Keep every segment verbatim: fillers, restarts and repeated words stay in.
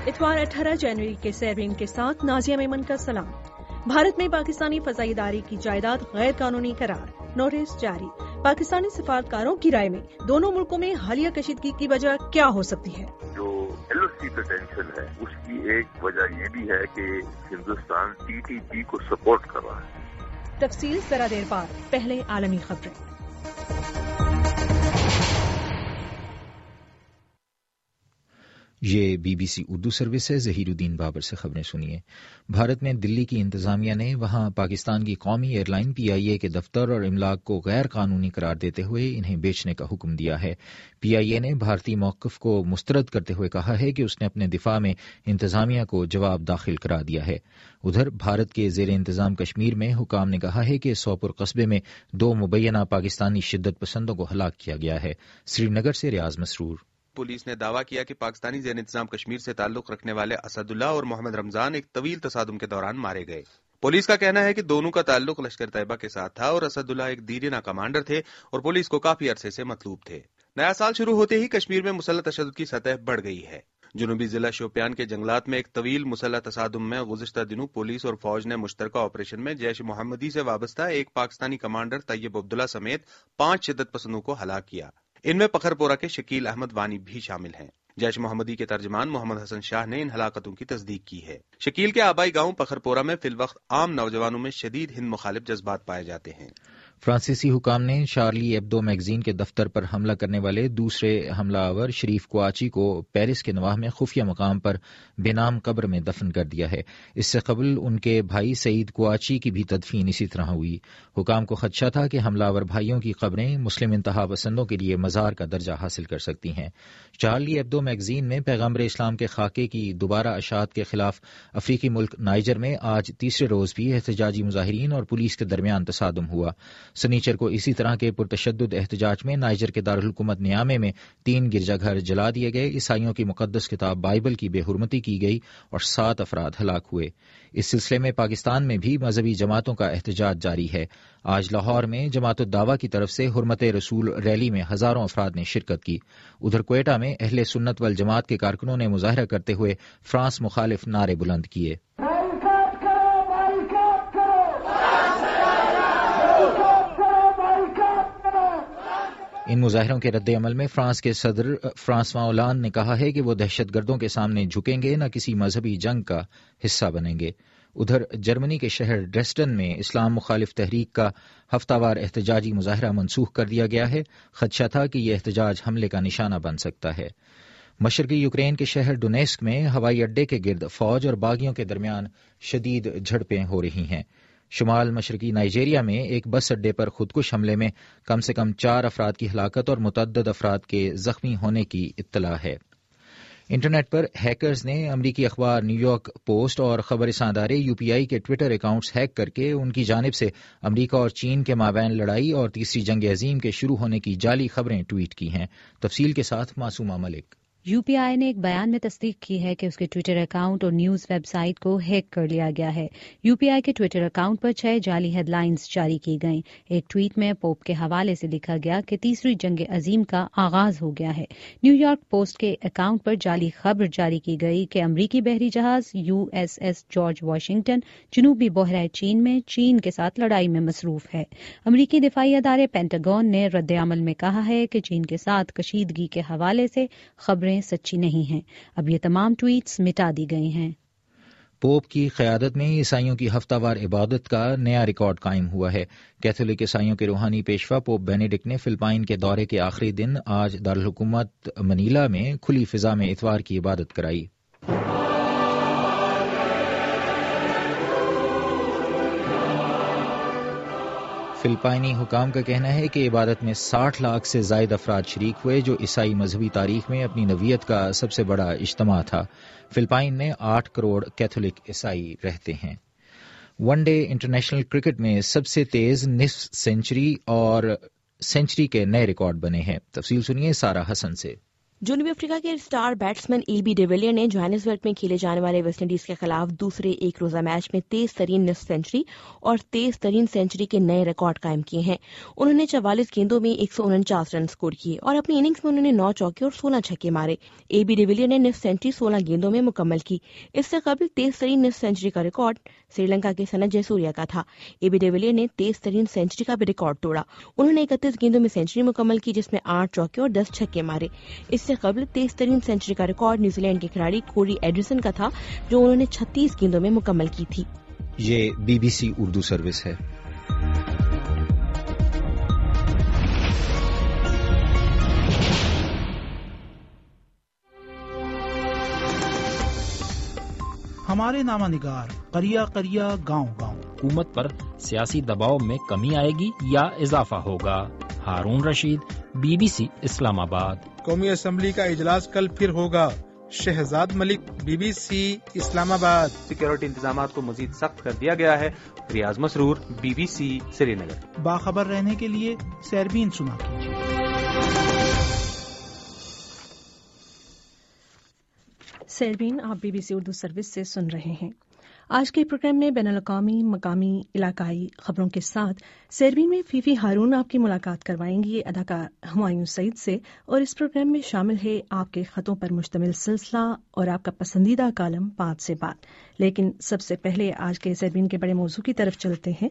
اتوار اٹھارہ جنوری کے سیرین کے ساتھ نازیہ میمن کا سلام۔ بھارت میں پاکستانی فضائی ادارے کی جائیداد غیر قانونی قرار، نوٹس جاری۔ پاکستانی سفارتکاروں کی رائے میں دونوں ملکوں میں حالیہ کشیدگی کی وجہ کیا ہو سکتی ہے؟ جو ایل او سی کا ٹینشن ہے اس کی ایک وجہ یہ بھی ہے کہ ہندوستان ٹی ٹی پی کو سپورٹ کر رہا ہے۔ تفصیل ذرا دیر بعد، پہلے عالمی خبریں۔ یہ B B C Urdu service ہے۔ ظہیر الدین بابر سے خبریں سنیے۔ بھارت میں دلی کی انتظامیہ نے وہاں پاکستان کی قومی ایئر لائن پی آئی اے کے دفتر اور املاک کو غیر قانونی قرار دیتے ہوئے انہیں بیچنے کا حکم دیا ہے۔ پی آئی اے نے بھارتی موقف کو مسترد کرتے ہوئے کہا ہے کہ اس نے اپنے دفاع میں انتظامیہ کو جواب داخل کرا دیا ہے۔ ادھر بھارت کے زیر انتظام کشمیر میں حکام نے کہا ہے کہ سوپور قصبے میں دو مبینہ پاکستانی شدت پسندوں کو ہلاک کیا گیا ہے۔ سری نگر سے ریاض مسرور۔ پولیس نے دعویٰ کیا کہ پاکستانی زیر انتظام کشمیر سے تعلق رکھنے والے اسد اللہ اور محمد رمضان ایک طویل تصادم کے دوران مارے گئے۔ پولیس کا کہنا ہے کہ دونوں کا تعلق لشکر طیبہ کے ساتھ تھا اور اسد اللہ ایک دیرینہ کمانڈر تھے اور پولیس کو کافی عرصے سے مطلوب تھے۔ نیا سال شروع ہوتے ہی کشمیر میں مسلح تشدد کی سطح بڑھ گئی ہے۔ جنوبی ضلع شوپیان کے جنگلات میں ایک طویل مسلح تصادم میں گزشتہ دنوں پولیس اور فوج نے مشترکہ آپریشن میں جیش محمدی سے وابستہ ایک پاکستانی کمانڈر طیب عبداللہ سمیت پانچ شدت پسندوں کو ہلاک کیا۔ ان میں پکھر پورہ کے شکیل احمد وانی بھی شامل ہیں۔ جیش محمدی کے ترجمان محمد حسن شاہ نے ان ہلاکتوں کی تصدیق کی ہے۔ شکیل کے آبائی گاؤں پکھر پورہ میں فی الوقت عام نوجوانوں میں شدید ہند مخالف جذبات پائے جاتے ہیں۔ فرانسیسی حکام نے شارلی ایبدو میگزین کے دفتر پر حملہ کرنے والے دوسرے حملہ آور شریف کوآچی کو پیرس کے نواح میں خفیہ مقام پر بے نام قبر میں دفن کر دیا ہے۔ اس سے قبل ان کے بھائی سعید کوآچی کی بھی تدفین اسی طرح ہوئی۔ حکام کو خدشہ تھا کہ حملہ آور بھائیوں کی قبریں مسلم انتہا پسندوں کے لیے مزار کا درجہ حاصل کر سکتی ہیں۔ شارلی ایبدو میگزین میں پیغمبر اسلام کے خاکے کی دوبارہ اشاعت کے خلاف افریقی ملک نائجر میں آج تیسرے روز بھی احتجاجی مظاہرین اور پولیس کے درمیان تصادم ہوا۔ سنیچر کو اسی طرح کے پرتشدد احتجاج میں نائجر کے دارالحکومت نیامے میں تین گرجا گھر جلا دیے گئے، عیسائیوں کی مقدس کتاب بائبل کی بے حرمتی کی گئی اور سات افراد ہلاک ہوئے۔ اس سلسلے میں پاکستان میں بھی مذہبی جماعتوں کا احتجاج جاری ہے۔ آج لاہور میں جماعت الدعوہ کی طرف سے حرمت رسول ریلی میں ہزاروں افراد نے شرکت کی۔ ادھر کوئٹہ میں اہل سنت والجماعت کے کارکنوں نے مظاہرہ کرتے ہوئے فرانس مخالف نعرے بلند کیے۔ ان مظاہروں کے رد عمل میں فرانس کے صدر فرانسواں اولان نے کہا ہے کہ وہ دہشت گردوں کے سامنے جھکیں گے، نہ کسی مذہبی جنگ کا حصہ بنیں گے۔ ادھر جرمنی کے شہر ڈریسڈن میں اسلام مخالف تحریک کا ہفتہ وار احتجاجی مظاہرہ منسوخ کر دیا گیا ہے۔ خدشہ تھا کہ یہ احتجاج حملے کا نشانہ بن سکتا ہے۔ مشرقی یوکرین کے شہر ڈونیسک میں ہوائی اڈے کے گرد فوج اور باغیوں کے درمیان شدید جھڑپیں ہو رہی ہیں۔ شمال مشرقی نائجیریا میں ایک بس اڈے پر خودکش حملے میں کم سے کم چار افراد کی ہلاکت اور متعدد افراد کے زخمی ہونے کی اطلاع ہے۔ انٹرنیٹ پر ہیکرز نے امریکی اخبار نیو یارک پوسٹ اور خبر رساں ادارے یو پی آئی کے ٹویٹر اکاؤنٹس ہیک کر کے ان کی جانب سے امریکہ اور چین کے مابین لڑائی اور تیسری جنگ عظیم کے شروع ہونے کی جعلی خبریں ٹویٹ کی ہیں۔ تفصیل کے ساتھ معصومہ ملک۔ یو پی آئی نے ایک بیان میں تصدیق کی ہے کہ اس کے ٹویٹر اکاؤنٹ اور نیوز ویب سائٹ کو ہیک کر لیا گیا ہے۔ یو پی آئی کے ٹویٹر اکاؤنٹ پر چھ جعلی ہیڈ لائنز جاری کی گئیں۔ ایک ٹویٹ میں پوپ کے حوالے سے لکھا گیا کہ تیسری جنگ عظیم کا آغاز ہو گیا ہے۔ نیو یارک پوسٹ کے اکاؤنٹ پر جعلی خبر جاری کی گئی کہ امریکی بحری جہاز U S S George Washington جنوبی بحیرہ چین میں چین کے ساتھ لڑائی میں مصروف ہے۔ امریکی دفاعی ادارے پینٹاگون نے رد عمل میں کہا ہے کہ چین کے ساتھ کشیدگی کے حوالے سے خبریں سچی نہیں ہیں۔ اب یہ تمام ٹویٹس مٹا دی گئی ہیں۔ پوپ کی قیادت میں عیسائیوں کی ہفتہ وار عبادت کا نیا ریکارڈ قائم ہوا ہے۔ کیتھولک عیسائیوں کے روحانی پیشوا پوپ بینیڈکٹ نے فلپائن کے دورے کے آخری دن آج دارالحکومت منیلا میں کھلی فضا میں اتوار کی عبادت کرائی۔ فلپائنی حکام کا کہنا ہے کہ عبادت میں ساٹھ لاکھ سے زائد افراد شریک ہوئے، جو عیسائی مذہبی تاریخ میں اپنی نوعیت کا سب سے بڑا اجتماع تھا۔ فلپائن میں آٹھ کروڑ کیتھولک عیسائی رہتے ہیں۔ ون ڈے انٹرنیشنل کرکٹ میں سب سے تیز نصف سینچری اور سینچری کے نئے ریکارڈ بنے ہیں۔ تفصیل سنیے سارہ حسن سے۔ جنوبی افریقہ کے star batsman A B de Villiers نے جوہانسبرگ میں کھیلے جانے والے ویسٹ انڈیز کے خلاف دوسرے ایک روزہ میچ میں تیز ترین نصف سینچری اور تیز ترین سینچری کے نئے ریکارڈ قائم کیے ہیں۔ انہوں نے چوالیس گیندوں میں ایک سو انچاس رن سکور کیے اور اپنی اننگز میں انہوں نے نو چوکے اور سولہ چھکے مارے۔ اے بی ڈیویلیئر نے نصف سینچری سولہ گیندوں میں مکمل کی۔ اس سے قبل تیز ترین نصف سینچری کا ریکارڈ سری لنکا کے سنت جے سوریا کا تھا۔ اے بی ڈیویلیئر نے تیز ترین سینچری کا بھی ریکارڈ توڑا۔ انہوں نے اکتیس گیندوں میں سینچری مکمل کی جس میں آٹھ چوکے اور دس چھکے مارے۔ اس سے قبل تیز ترین سینچری کا ریکارڈ نیوزی لینڈ کے کھلاڑی کوری ایڈرسن کا تھا جو انہوں نے چھتیس گیندوں میں مکمل کی تھی۔ یہ B B C Urdu service ہے۔ ہمارے نامہ نگار قریہ قریہ گاؤں گاؤں۔ حکومت پر سیاسی دباؤ میں کمی آئے گی یا اضافہ ہوگا؟ Haroon Rasheed, B B C Islamabad. قومی اسمبلی کا اجلاس کل پھر ہوگا۔ Shahzad Malik, B B C Islamabad. Security انتظامات کو مزید سخت کر دیا گیا ہے۔ Riaz Masroor, B B C Srinagar. باخبر رہنے کے لیے سیربین سنا کیجیے۔ سیربین، آپ B B C Urdu service سے سن رہے ہیں۔ آج کے پروگرام میں بین الاقوامی، مقامی، علاقائی خبروں کے ساتھ سیربین میں فیفی ہارون آپ کی ملاقات کروائیں گی اداکار ہمایوں سعید سے، اور اس پروگرام میں شامل ہے آپ کے خطوں پر مشتمل سلسلہ اور آپ کا پسندیدہ کالم بات سے بات۔ لیکن سب سے پہلے آج کے سیربین کے بڑے موضوع کی طرف چلتے ہیں۔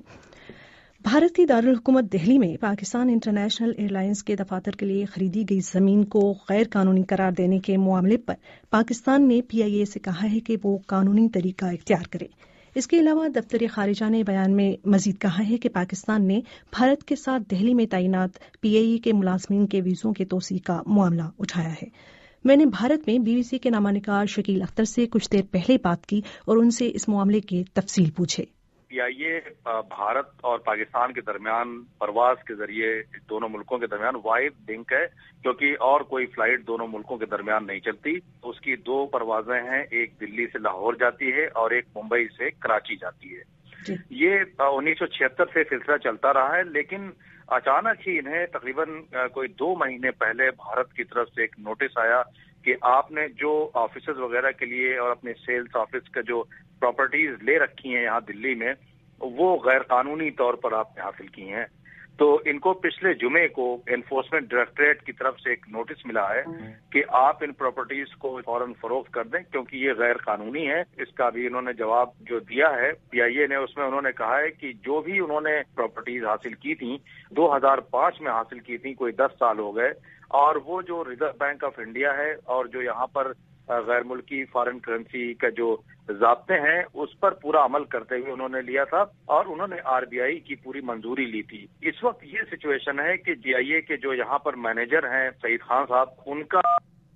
بھارت کی دارالحکومت دہلی میں پاکستان انٹرنیشنل ایئر لائنز کے دفاتر کے لیے خریدی گئی زمین کو غیر قانونی قرار دینے کے معاملے پر پاکستان نے پی آئی اے سے کہا ہے کہ وہ قانونی طریقہ اختیار کرے۔ اس کے علاوہ دفتر خارجہ نے بیان میں مزید کہا ہے کہ پاکستان نے بھارت کے ساتھ دہلی میں تعینات پی آئی اے کے ملازمین کے ویزوں کے توسیع کا معاملہ اٹھایا ہے۔ میں نے بھارت میں بی بی سی کے نامہ نگار شکیل اختر سے کچھ دیر پہلے بات کی اور ان سے اس معاملے کے تفصیل پوچھے۔ پی آئی اے بھارت اور پاکستان کے درمیان پرواز کے ذریعے دونوں ملکوں کے درمیان واحد لنک ہے، کیونکہ اور کوئی فلائٹ دونوں ملکوں کے درمیان نہیں چلتی۔ اس کی دو پروازیں ہیں، ایک دلی سے لاہور جاتی ہے اور ایک ممبئی سے کراچی جاتی ہے۔ جی۔ یہ انیس سو چھہتر سے سلسلہ چلتا رہا ہے، لیکن اچانک ہی انہیں تقریباً کوئی دو مہینے پہلے بھارت کی طرف سے ایک نوٹس آیا کہ آپ نے جو آفیسز وغیرہ کے لیے اور اپنے سیلز آفس کا جو پراپرٹیز لے رکھی ہیں یہاں دلی میں، وہ غیر قانونی طور پر آپ نے حاصل کی ہیں۔ تو ان کو پچھلے جمعے کو انفورسمنٹ ڈائریکٹوریٹ کی طرف سے ایک نوٹس ملا ہے کہ آپ ان پراپرٹیز کو فوراً فروخت کر دیں کیونکہ یہ غیر قانونی ہے۔ اس کا بھی انہوں نے جواب جو دیا ہے پی آئی اے نے، اس میں انہوں نے کہا ہے کہ جو بھی انہوں نے پراپرٹیز حاصل کی تھیں دو ہزار پانچ میں حاصل کی تھیں، کوئی دس سال ہو گئے، اور وہ جو ریزرو بینک آف انڈیا ہے اور جو یہاں پر غیر ملکی فارن کرنسی کا جو ضابطے ہیں اس پر پورا عمل کرتے ہوئے انہوں نے لیا تھا، اور انہوں نے آر بی آئی کی پوری منظوری لی تھی۔ اس وقت یہ سچویشن ہے کہ جی آئی اے کے جو یہاں پر مینیجر ہیں سعید خان صاحب، ان کا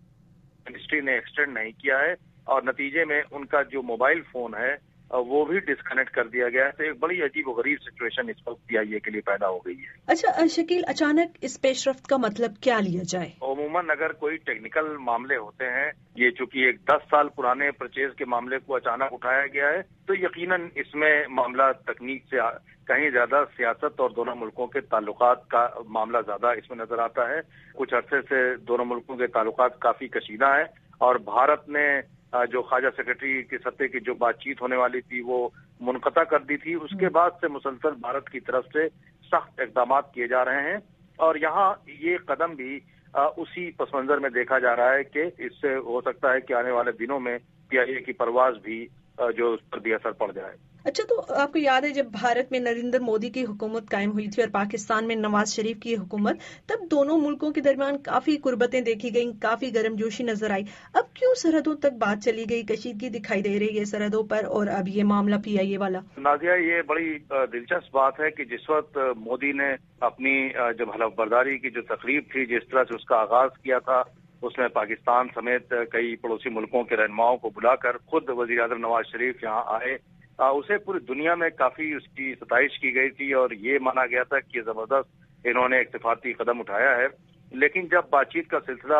منسٹری نے ایکسٹینڈ نہیں کیا ہے، اور نتیجے میں ان کا جو موبائل فون ہے وہ بھی ڈسکنیکٹ کر دیا گیا ہے۔ تو ایک بڑی عجیب و غریب سچویشن اس وقت پی آئی اے کے لیے پیدا ہو گئی ہے۔ اچھا شکیل، اچانک اس پیش رفت کا مطلب کیا لیا جائے؟ عموماً اگر کوئی ٹیکنیکل معاملے ہوتے ہیں، یہ چونکہ ایک دس سال پرانے پرچیز کے معاملے کو اچانک اٹھایا گیا ہے، تو یقیناً اس میں معاملہ تکنیک سے کہیں زیادہ سیاست اور دونوں ملکوں کے تعلقات کا معاملہ زیادہ اس میں نظر آتا ہے۔ کچھ عرصے سے دونوں ملکوں کے تعلقات کافی کشیدہ ہیں، اور بھارت نے جو خواجہ سیکرٹری کی سطح کی جو بات چیت ہونے والی تھی وہ منقطع کر دی تھی۔ اس کے بعد سے مسلسل بھارت کی طرف سے سخت اقدامات کیے جا رہے ہیں، اور یہاں یہ قدم بھی اسی پس منظر میں دیکھا جا رہا ہے کہ اس سے ہو سکتا ہے کہ آنے والے دنوں میں پی آئی اے کی پرواز بھی جو اس پر بھی اثر پڑ جائے۔ اچھا، تو آپ کو یاد ہے جب بھارت میں نریندر مودی کی حکومت قائم ہوئی تھی اور پاکستان میں نواز شریف کی حکومت، تب دونوں ملکوں کے درمیان کافی قربتیں دیکھی گئیں، کافی گرم جوشی نظر آئی۔ اب کیوں سرحدوں تک بات چلی گئی، کشیدگی دکھائی دے رہی ہے سرحدوں پر، اور اب یہ معاملہ پی آئی اے والا؟ نازیہ، یہ بڑی دلچسپ بات ہے کہ جس وقت مودی نے اپنی جب حلف برداری کی جو تقریب تھی، جس طرح سے اس کا آغاز کیا تھا، اس میں پاکستان سمیت کئی پڑوسی ملکوں کے رہنماؤں کو بلا کر خود وزیر اعظم نواز شریف یہاں آئے، اسے پوری دنیا میں کافی اس کی ستائش کی گئی تھی اور یہ مانا گیا تھا کہ زبردست انہوں نے اقتفاقی قدم اٹھایا ہے۔ لیکن جب بات چیت کا سلسلہ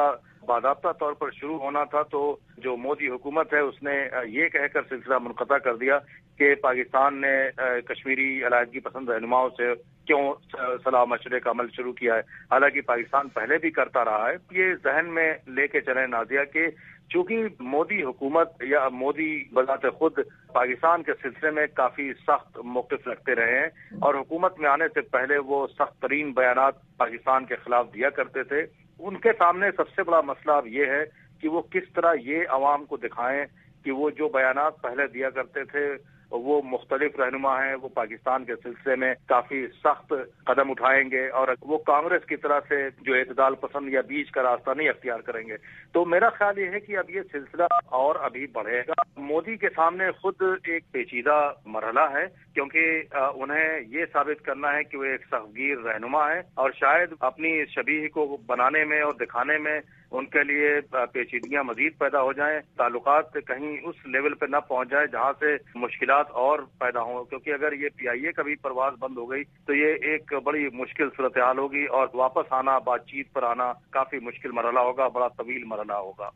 باضابطہ طور پر شروع ہونا تھا تو جو مودی حکومت ہے اس نے یہ کہہ کر سلسلہ منقطع کر دیا کہ پاکستان نے کشمیری علیحدگی پسند رہنماؤں سے کیوں صلاح مشورے کا عمل شروع کیا ہے، حالانکہ پاکستان پہلے بھی کرتا رہا ہے۔ یہ ذہن میں لے کے چلیں نازیہ کہ چونکہ مودی حکومت یا مودی بذات خود پاکستان کے سلسلے میں کافی سخت موقف رکھتے رہے ہیں اور حکومت میں آنے سے پہلے وہ سخت ترین بیانات پاکستان کے خلاف دیا کرتے تھے، ان کے سامنے سب سے بڑا مسئلہ اب یہ ہے کہ وہ کس طرح یہ عوام کو دکھائیں کہ وہ جو بیانات پہلے دیا کرتے تھے وہ مختلف رہنما ہیں، وہ پاکستان کے سلسلے میں کافی سخت قدم اٹھائیں گے اور وہ کانگریس کی طرح سے جو اعتدال پسند یا بیچ کا راستہ نہیں اختیار کریں گے۔ تو میرا خیال یہ ہے کہ اب یہ سلسلہ اور ابھی بڑھے گا۔ مودی کے سامنے خود ایک پیچیدہ مرحلہ ہے کیونکہ انہیں یہ ثابت کرنا ہے کہ وہ ایک سختگیر رہنما ہے اور شاید اپنی شبیہ کو بنانے میں اور دکھانے میں ان کے لیے پیچیدگیاں مزید پیدا ہو جائیں، تعلقات کہیں اس لیول پہ نہ پہنچ جائے جہاں سے مشکلات اور پیدا ہوں، کیونکہ اگر یہ پی آئی اے کا بھی پرواز بند ہو گئی تو یہ ایک بڑی مشکل صورتحال ہوگی اور واپس آنا، بات چیت پر آنا کافی مشکل مرحلہ ہوگا، بڑا طویل مرحلہ ہوگا۔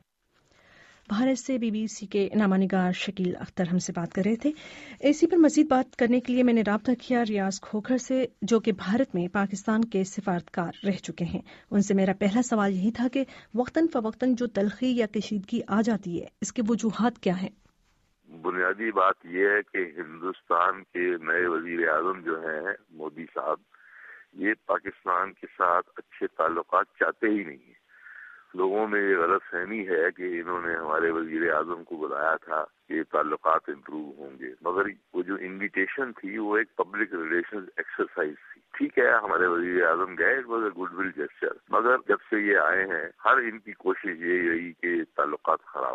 بھارت سے بی بی سی کے نامہ نگار شکیل اختر ہم سے بات کر رہے تھے۔ اسی پر مزید بات کرنے کے لیے میں نے رابطہ کیا ریاض کھوکھر سے، جو کہ بھارت میں پاکستان کے سفارتکار رہ چکے ہیں۔ ان سے میرا پہلا سوال یہی تھا کہ وقتاً فوقتاً جو تلخی یا کشیدگی آ جاتی ہے اس کے وجوہات کیا ہیں؟ بنیادی بات یہ ہے کہ ہندوستان کے نئے وزیر اعظم جو ہیں مودی صاحب، یہ پاکستان کے ساتھ اچھے تعلقات چاہتے ہی نہیں ہیں۔ لوگوں میں یہ غلط فہمی ہے کہ انہوں نے ہمارے وزیر اعظم کو بتایا تھا کہ تعلقات امپروو ہوں گے، مگر وہ جو انویٹیشن تھی وہ ایک پبلک ریلیشنز ایکسرسائز تھی۔ ٹھیک ہے، ہمارے وزیر اعظم گئے، it was a goodwill gesture, مگر جب سے یہ آئے ہیں ہر ان کی کوشش یہ رہی کہ تعلقات خراب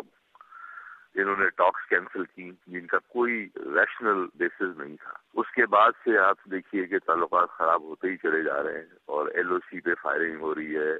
ہوں۔ انہوں نے ٹاکس کینسل کی جن کا کوئی ریشنل بیسس نہیں تھا۔ اس کے بعد سے آپ دیکھیے کہ تعلقات خراب ہوتے ہی چلے جا رہے ہیں اور ایل او سی پہ فائرنگ ہو رہی ہے،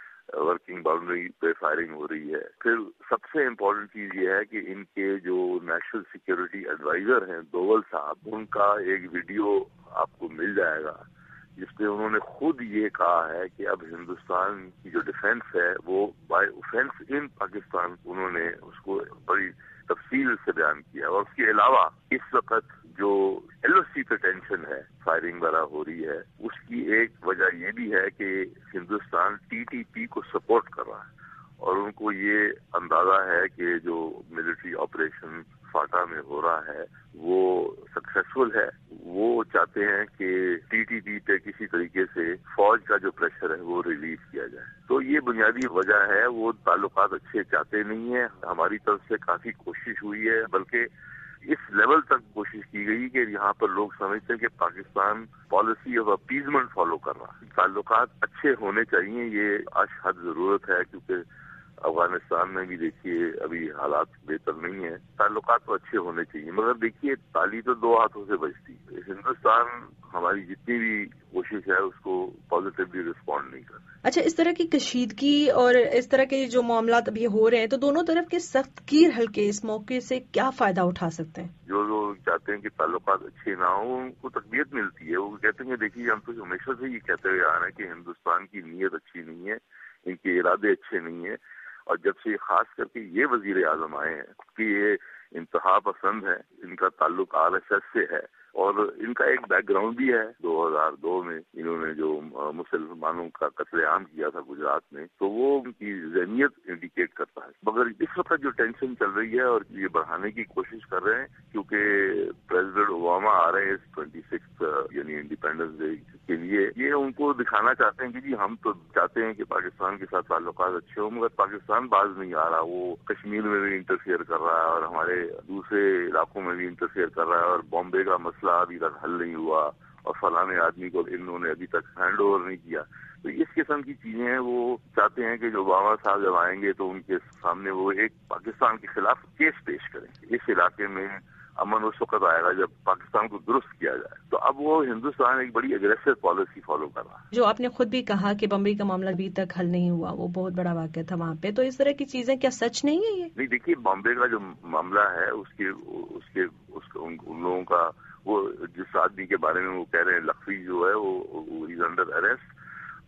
ورکنگ باؤنڈری پہ فائرنگ ہو رہی ہے۔ پھر سب سے امپورٹنٹ چیز یہ ہے کہ ان کے جو نیشنل سیکیورٹی ایڈوائزر ہیں دوول صاحب، ان کا ایک ویڈیو آپ کو مل جائے گا جس میں انہوں نے خود یہ کہا ہے کہ اب ہندوستان کی جو ڈیفنس ہے وہ بائی اوفینس ان پاکستان، انہوں نے اس کو بڑی تفصیل سے بیان کیا۔ اور اس کے علاوہ اس وقت جو ایل او سی پہ ٹینشن ہے، فائرنگ وغیرہ ہو رہی ہے، اس کی ایک وجہ یہ بھی ہے کہ ہندوستان ٹی ٹی پی کو سپورٹ کر رہا ہے اور ان کو یہ اندازہ ہے کہ جو ملٹری آپریشن فاٹا میں ہو رہا ہے وہ سکسیسفل ہے۔ وہ چاہتے ہیں کہ ٹی ٹی پی پہ کسی طریقے سے فوج کا جو پریشر ہے وہ ریلیز کیا جائے۔ تو یہ بنیادی وجہ ہے، وہ تعلقات اچھے چاہتے نہیں ہیں۔ ہماری طرف سے کافی کوشش ہوئی ہے، بلکہ اس لیول تک کوشش کی گئی کہ یہاں پر لوگ سمجھتے ہیں کہ Pakistan policy of appeasement follow کر رہا ہے۔ تعلقات اچھے ہونے چاہیے، یہ اشد ضرورت ہے، کیونکہ افغانستان میں بھی دیکھیے ابھی حالات بہتر نہیں ہیں۔ تعلقات تو اچھے ہونے چاہیے، مگر دیکھیے تالی تو دو ہاتھوں سے بجتی ہے۔ ہندوستان ہماری جتنی بھی کوشش ہے اس کو پازیٹیولی رسپونڈ نہیں کر رہا۔ اچھا، اس طرح کی کشیدگی اور اس طرح کے جو معاملات ابھی ہو رہے ہیں تو دونوں طرف کے سخت گیر حلقے اس موقع سے کیا فائدہ اٹھا سکتے ہیں؟ جو لوگ چاہتے ہیں کہ تعلقات اچھے نہ ہوں ان کو تقویت ملتی ہے۔ وہ کہتے ہیں کہ دیکھیے ہم تو ہمیشہ سے یہ کہتے ہوئے آ رہے ہیں کہ ہندوستان کی نیت اچھی نہیں ہے، ان کے ارادے اچھے نہیں ہیں، اور جب سے خاص کر کے یہ وزیر اعظم آئے ہیں کہ یہ انتہا پسند ہے، ان کا تعلق آر ایس ایس سے ہے اور ان کا ایک بیک گراؤنڈ بھی ہے۔ دو ہزار دو میں انہوں نے جو مسلمانوں کا قتل عام کیا تھا گجرات میں، تو وہ ان کی ذہنیت انڈیکیٹ کرتا ہے۔ مگر اس وقت جو ٹینشن چل رہی ہے اور یہ بڑھانے کی کوشش کر رہے ہیں، کیونکہ پریزیڈنٹ اوباما آ رہے ہیں ٹوینٹی سکس یعنی انڈیپینڈنس ڈے کے لیے، یہ ان کو دکھانا چاہتے ہیں کہ جی ہم تو چاہتے ہیں کہ پاکستان کے ساتھ تعلقات اچھے ہوں، مگر پاکستان باز نہیں آ رہا۔ وہ کشمیر میں بھی انٹرفیئر کر رہا ہے اور ہمارے دوسرے علاقوں میں بھی انٹرفیئر کر رہا ہے، اور بامبے کا مسئلہ ابھی تک حل نہیں ہوا اور فلانے آدمی کو انہوں نے ابھی تک ہینڈ اوور نہیں کیا۔ تو اس قسم کی چیزیں ہیں۔ وہ چاہتے ہیں کہ جو اوباما صاحب جب آئیں گے تو ان کے سامنے وہ ایک پاکستان کے خلاف کیس پیش کریں گے۔ اس علاقے میں امن اس وقت آئے گا جب پاکستان کو درست کیا جائے۔ تو اب وہ ہندوستان ایک بڑی اگریسو پالیسی فالو کر رہا ہے۔ جو آپ نے خود بھی کہا کہ بمبئی کا معاملہ ابھی تک حل نہیں ہوا، وہ بہت بڑا واقعہ تھا وہاں پہ، تو اس طرح کی چیزیں کیا سچ نہیں ہے یہ؟ نہیں، دیکھیے بامبے کا جو معاملہ ہے اس کے اس کے اس ان لوگوں کا، وہ جس آدمی کے بارے میں وہ کہہ رہے ہیں لکھوی جو ہے وہ از انڈر اریسٹ۔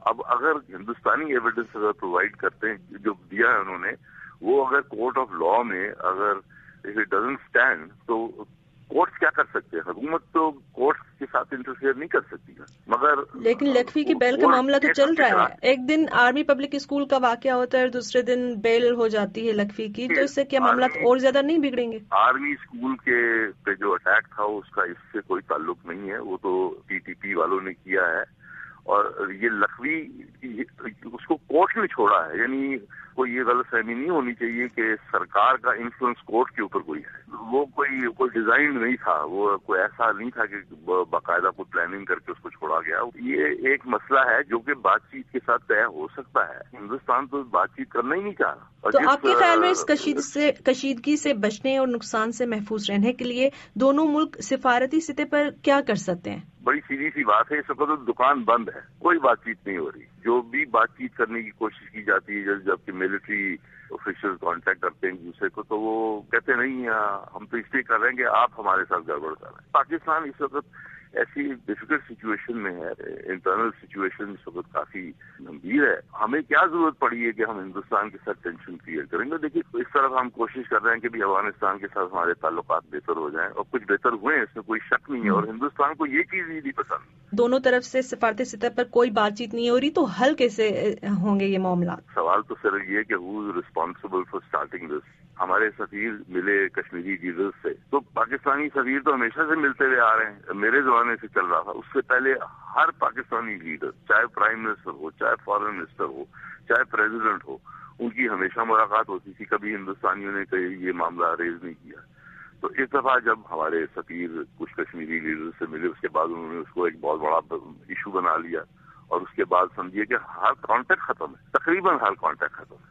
اب اگر ہندوستانی ایویڈنس اگر پرووائڈ کرتے ہیں جو دیا ہے انہوں نے، وہ اگر کورٹ آف لا میں اگر اف اٹ ڈزنٹ اسٹینڈ تو کورٹس کیا کر سکتے ہیں؟ حکومت تو کورٹس کے ساتھ انٹرفیئر نہیں کر سکتی ہے. مگر لیکن لکھوی کی بیل کا معاملہ تو چل رہا ہے. ایک دن آرمی پبلک اسکول کا واقعہ ہوتا ہے اور دوسرے دن بیل ہو جاتی ہے لکھوی کی، تو اس سے کیا معاملات اور زیادہ نہیں بگڑیں گے؟ آرمی اسکول کے پہ جو اٹیک تھا اس کا اس سے کوئی تعلق نہیں ہے، وہ تو ٹی ٹی پی والوں نے کیا ہے. اور یہ لکھوی اس کو کورٹ نے چھوڑا ہے، یعنی کوئی یہ غلط فہمی نہیں ہونی چاہیے کہ سرکار کا انفلوئنس کورٹ کے اوپر کوئی ہے. وہ کوئی کوئی ڈیزائن نہیں تھا، وہ کوئی ایسا نہیں تھا کہ باقاعدہ کوئی پلاننگ کر کے اس کو چھوڑا گیا. یہ ایک مسئلہ ہے جو کہ بات چیت کے ساتھ طے ہو سکتا ہے. ہندوستان تو بات چیت کرنا ہی نہیں چاہ رہا. تو آپ کے خیال میں اس کشید سے کشیدگی سے بچنے اور نقصان سے محفوظ رہنے کے لیے دونوں ملک سفارتی سطح پر کیا کر سکتے ہیں؟ بڑی سیدھی سی بات ہے، اس وقت دکان بند ہے، کوئی بات چیت نہیں ہو رہی. جو بھی بات چیت کرنے کی کوشش کی جاتی ہے جبکہ ملٹری آفیشل کانٹیکٹ کرتے ہیں ایک دوسرے کو، تو وہ کہتے نہیں ہم تو اس لیے کر رہے ہیں کہ آپ ہمارے ساتھ گڑبڑ کر رہے ہیں. پاکستان اس وقت ایسی ڈیفیکلٹ سچویشن میں ہے، انٹرنل سچویشن اس وقت کافی گمبھیر ہے. ہمیں کیا ضرورت پڑی ہے کہ ہم ہندوستان کے ساتھ ٹینشن کلیئر کریں گے؟ دیکھیے اس طرف ہم کوشش کر رہے ہیں کہ بھی افغانستان کے ساتھ ہمارے تعلقات بہتر ہو جائیں، اور کچھ بہتر ہوئے ہیں، اس میں کوئی شک نہیں ہے. اور ہندوستان کو یہ چیز ہی نہیں پسند. دونوں طرف سے سفارتی سطح پر کوئی بات چیت نہیں ہو رہی، تو حل کیسے ہوں گے یہ معاملات؟ سوال تو صرف یہ کہ who is responsible for starting this. ہمارے سفیر ملے کشمیری لیڈرز سے، تو پاکستانی سفیر تو ہمیشہ سے ملتے ہوئے آ رہے ہیں، میرے زمانے سے چل رہا تھا. اس سے پہلے ہر پاکستانی لیڈر، چاہے پرائم منسٹر ہو، چاہے فارن منسٹر ہو، چاہے پریزیڈنٹ ہو، ان کی ہمیشہ ملاقات ہوتی تھی. کبھی ہندوستانیوں نے یہ معاملہ ریز نہیں کیا. تو اس دفعہ جب ہمارے سفیر کچھ کشمیری لیڈر سے ملے، اس کے بعد انہوں نے اس کو ایک بہت بڑا ایشو بنا لیا، اور اس کے بعد سمجھیے کہ ہر کانٹیکٹ ختم ہے، تقریباً ہر کانٹیکٹ ختم ہے.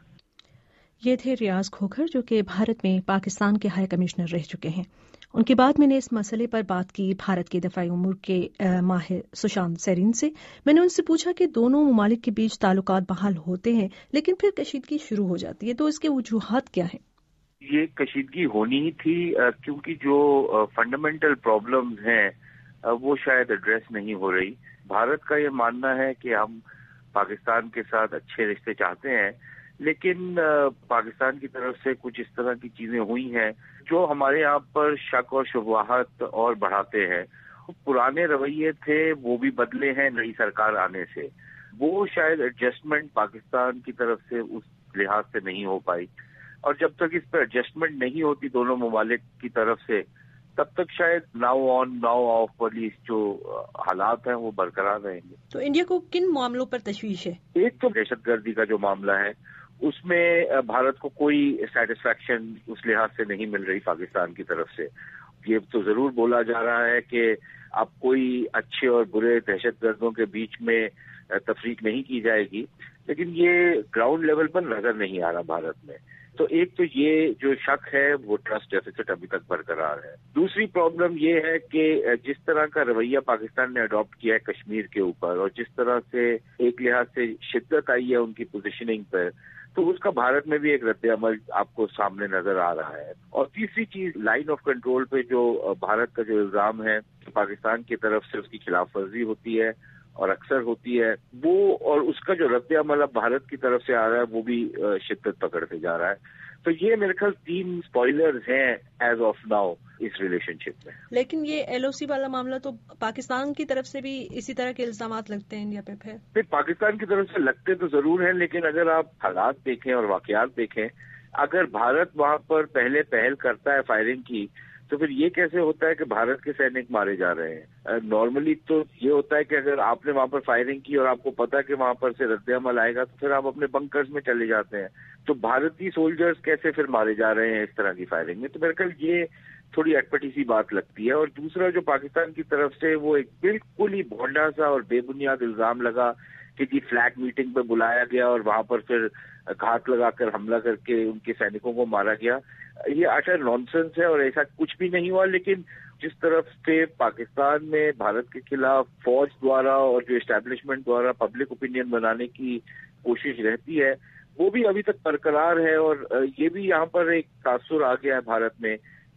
یہ تھے ریاض کھوکھر، جو کہ بھارت میں پاکستان کے ہائی کمشنر رہ چکے ہیں. ان کے بعد میں نے اس مسئلے پر بات کی بھارت کے دفاعی امور کے ماہر سشانت سیرین سے. میں نے ان سے پوچھا کہ دونوں ممالک کے بیچ تعلقات بحال ہوتے ہیں لیکن پھر کشیدگی شروع ہو جاتی ہے، تو اس کے وجوہات کیا ہیں؟ یہ کشیدگی ہونی ہی تھی کیونکہ جو فنڈامنٹل پرابلمز ہیں وہ شاید ایڈریس نہیں ہو رہی. بھارت کا یہ ماننا ہے کہ ہم پاکستان کے ساتھ اچھے رشتے چاہتے ہیں، لیکن پاکستان کی طرف سے کچھ اس طرح کی چیزیں ہوئی ہیں جو ہمارے یہاں پر شک اور شبہات اور بڑھاتے ہیں. پرانے رویے تھے وہ بھی بدلے ہیں نئی سرکار آنے سے. وہ شاید ایڈجسٹمنٹ پاکستان کی طرف سے اس لحاظ سے نہیں ہو پائی، اور جب تک اس پہ ایڈجسٹمنٹ نہیں ہوتی دونوں ممالک کی طرف سے، تب تک شاید ناؤ آن ناؤ آف والی جو حالات ہیں وہ برقرار رہیں گے. تو انڈیا کو کن معاملوں پر تشویش ہے؟ ایک تو دہشت گردی کا جو معاملہ ہے، اس میں بھارت کو کوئی سیٹسفیکشن اس لحاظ سے نہیں مل رہی پاکستان کی طرف سے. یہ تو ضرور بولا جا رہا ہے کہ اب کوئی اچھے اور برے دہشت گردوں کے بیچ میں تفریق نہیں کی جائے گی، لیکن یہ گراؤنڈ لیول پر نظر نہیں آ رہا بھارت میں. تو ایک تو یہ جو شک ہے وہ ٹرسٹ ڈیفیسٹ ابھی تک برقرار ہے. دوسری پرابلم یہ ہے کہ جس طرح کا رویہ پاکستان نے اڈاپٹ کیا ہے کشمیر کے اوپر، اور جس طرح سے ایک لحاظ سے شدت آئی ہے ان کی پوزیشننگ پر، تو اس کا بھارت میں بھی ایک رد عمل آپ کو سامنے نظر آ رہا ہے. اور تیسری چیز لائن آف کنٹرول پہ جو بھارت کا جو الزام ہے کہ پاکستان کی طرف سے اس کی خلاف ورزی ہوتی ہے اور اکثر ہوتی ہے، وہ اور اس کا جو رد عمل اب بھارت کی طرف سے آ رہا ہے وہ بھی شدت پکڑتے جا رہا ہے. تو یہ میرے خیال تین اسپوائلرز ہیں ایز آف ناؤ اس ریلیشن شپ میں. لیکن یہ ایل او سی والا معاملہ تو پاکستان کی طرف سے بھی اسی طرح کے الزامات لگتے ہیں انڈیا پہ. پھر پاکستان کی طرف سے لگتے تو ضرور ہیں، لیکن اگر آپ حالات دیکھیں اور واقعات دیکھیں، اگر بھارت وہاں پر پہلے پہل کرتا ہے فائرنگ کی، تو پھر یہ کیسے ہوتا ہے کہ بھارت کے سینک مارے جا رہے ہیں؟ نارملی تو یہ ہوتا ہے کہ اگر آپ نے وہاں پر فائرنگ کی اور آپ کو پتا کہ وہاں پر سے رد عمل آئے گا تو پھر آپ اپنے بنکرز میں چلے جاتے ہیں. تو بھارتی سولجرز کیسے پھر مارے جا رہے ہیں اس طرح کی فائرنگ میں؟ تو میرے خیال یہ تھوڑی اٹپٹی سی بات لگتی ہے. اور دوسرا جو پاکستان کی طرف سے وہ ایک بالکل ہی بھونڈا سا اور بے بنیاد الزام لگا کہ جی فلیگ میٹنگ پہ بلایا گیا اور وہاں پر پھر گھات لگا کر حملہ کر کے ان کے سینکوں کو مارا گیا. یہ اٹر نانسنس ہے اور ایسا کچھ بھی نہیں ہوا. لیکن جس طرف سے پاکستان میں بھارت کے خلاف فوج دوارا اور جو اسٹیبلشمنٹ دوارا پبلک اوپینین بنانے کی کوشش رہتی ہے وہ بھی ابھی تک برقرار ہے. اور یہ بھی یہاں پر ایک تاثر آ گیا ہے بھارت میں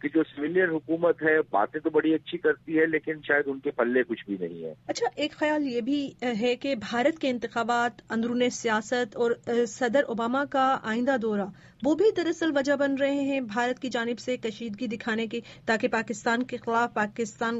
کہ جو सिविलियन हुकूमत है बातें तो बड़ी अच्छी करती है लेकिन शायद उनके पल्ले कुछ भी नहीं है। अच्छा, एक ख्याल ये भी है कि भारत के इंतखाबात, अंदरूनी सियासत और सदर ओबामा का आइंदा दौरा वो भी दरअसल वजह बन रहे हैं भारत की जानिब से कशीदगी दिखाने की, ताकि पाकिस्तान के खिलाफ पाकिस्तान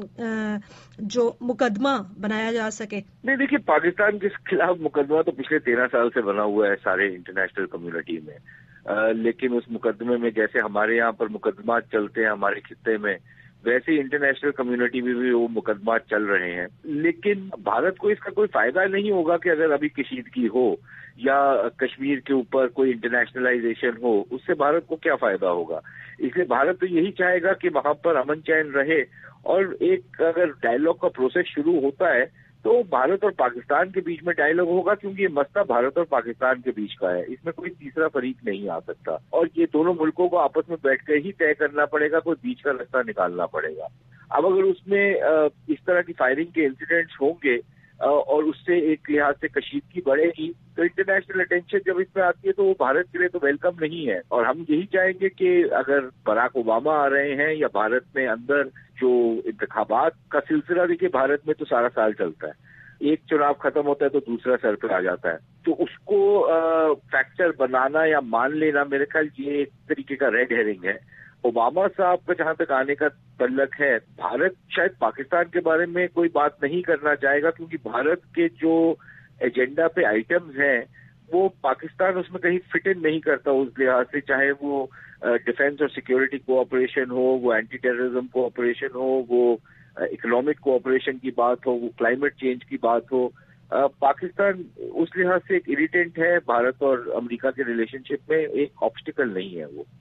जो मुकदमा बनाया जा सके। नहीं, देखिए, पाकिस्तान के खिलाफ मुकदमा तो पिछले तेरह साल से बना हुआ है सारे इंटरनेशनल कम्युनिटी में, आ, लेकिन उस मुकदमे में जैसे हमारे यहाँ पर मुकदमा चलते हैं हमारे खित्ते में, वैसे ही इंटरनेशनल कम्युनिटी में भी वो मुकदमा चल रहे हैं। लेकिन भारत को इसका कोई फायदा नहीं होगा कि अगर अभी कशीदगी हो या कश्मीर के ऊपर कोई इंटरनेशनलाइजेशन हो, उससे भारत को क्या फायदा होगा। इसलिए भारत तो यही चाहेगा कि वहां पर अमन चैन रहे, और एक अगर डायलॉग का प्रोसेस शुरू होता है तो भारत और पाकिस्तान के बीच में डायलॉग होगा, क्योंकि ये मसला भारत और पाकिस्तान के बीच का है, इसमें कोई तीसरा फरीक नहीं आ सकता, और ये दोनों मुल्कों को आपस में बैठकर ही तय करना पड़ेगा, कोई बीच का रास्ता निकालना पड़ेगा। अब अगर उसमें इस तरह की फायरिंग के इंसिडेंट्स होंगे और उससे एक लिहाज से कशीदगी बढ़ेगी, तो इंटरनेशनल अटेंशन जब इसमें आती है तो वो भारत के लिए तो वेलकम नहीं है। और हम यही चाहेंगे कि अगर बराक ओबामा आ रहे हैं या भारत में अंदर जो इंतखाबात का सिलसिला, देखिए भारत में तो सारा साल चलता है, एक चुनाव खत्म होता है तो दूसरा सर पर आ जाता है, तो उसको फैक्टर बनाना या मान लेना, मेरे ख्याल ये एक तरीके का रेड हेरिंग है। ओबामा साहब का जहां तक आने का तल्लक है, भारत शायद पाकिस्तान के बारे में कोई बात नहीं करना चाहेगा, क्योंकि भारत के जो एजेंडा पे आइटम्स हैं वो पाकिस्तान उसमें कहीं फिट इन नहीं करता उस लिहाज से, चाहे वो डिफेंस और सिक्योरिटी कोऑपरेशन हो, वो एंटी टेररिज्म कोऑपरेशन हो, वो इकोनॉमिक कोऑपरेशन की बात हो, वो क्लाइमेट चेंज की बात हो। आ, पाकिस्तान उस लिहाज से एक इरिटेंट है, भारत और अमेरिका के रिलेशनशिप में एक ऑब्स्टिकल नहीं है वो।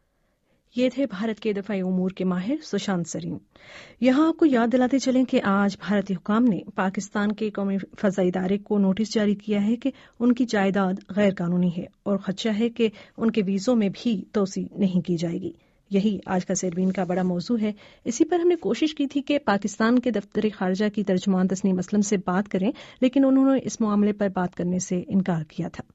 ये थे भारत के दफाई उमूर के माहिर सुशांत सरीन। यहाँ आपको याद दिलाते चलें कि आज भारतीय हुकाम ने पाकिस्तान के कौमी फ़ज़ाई इदारे को नोटिस जारी किया है कि उनकी जायदाद गैर कानूनी है और खदशा है कि उनके वीज़ों में भी तोसी नहीं की जाएगी। यही आज का सेरबीन का बड़ा मौजू है। इसी पर हमने कोशिश की थी कि पाकिस्तान के दफ्तर खारजा की तर्जुमान तस्नीम असलम से बात करें, लेकिन उन्होंने इस मामले पर बात करने से इनकार किया था।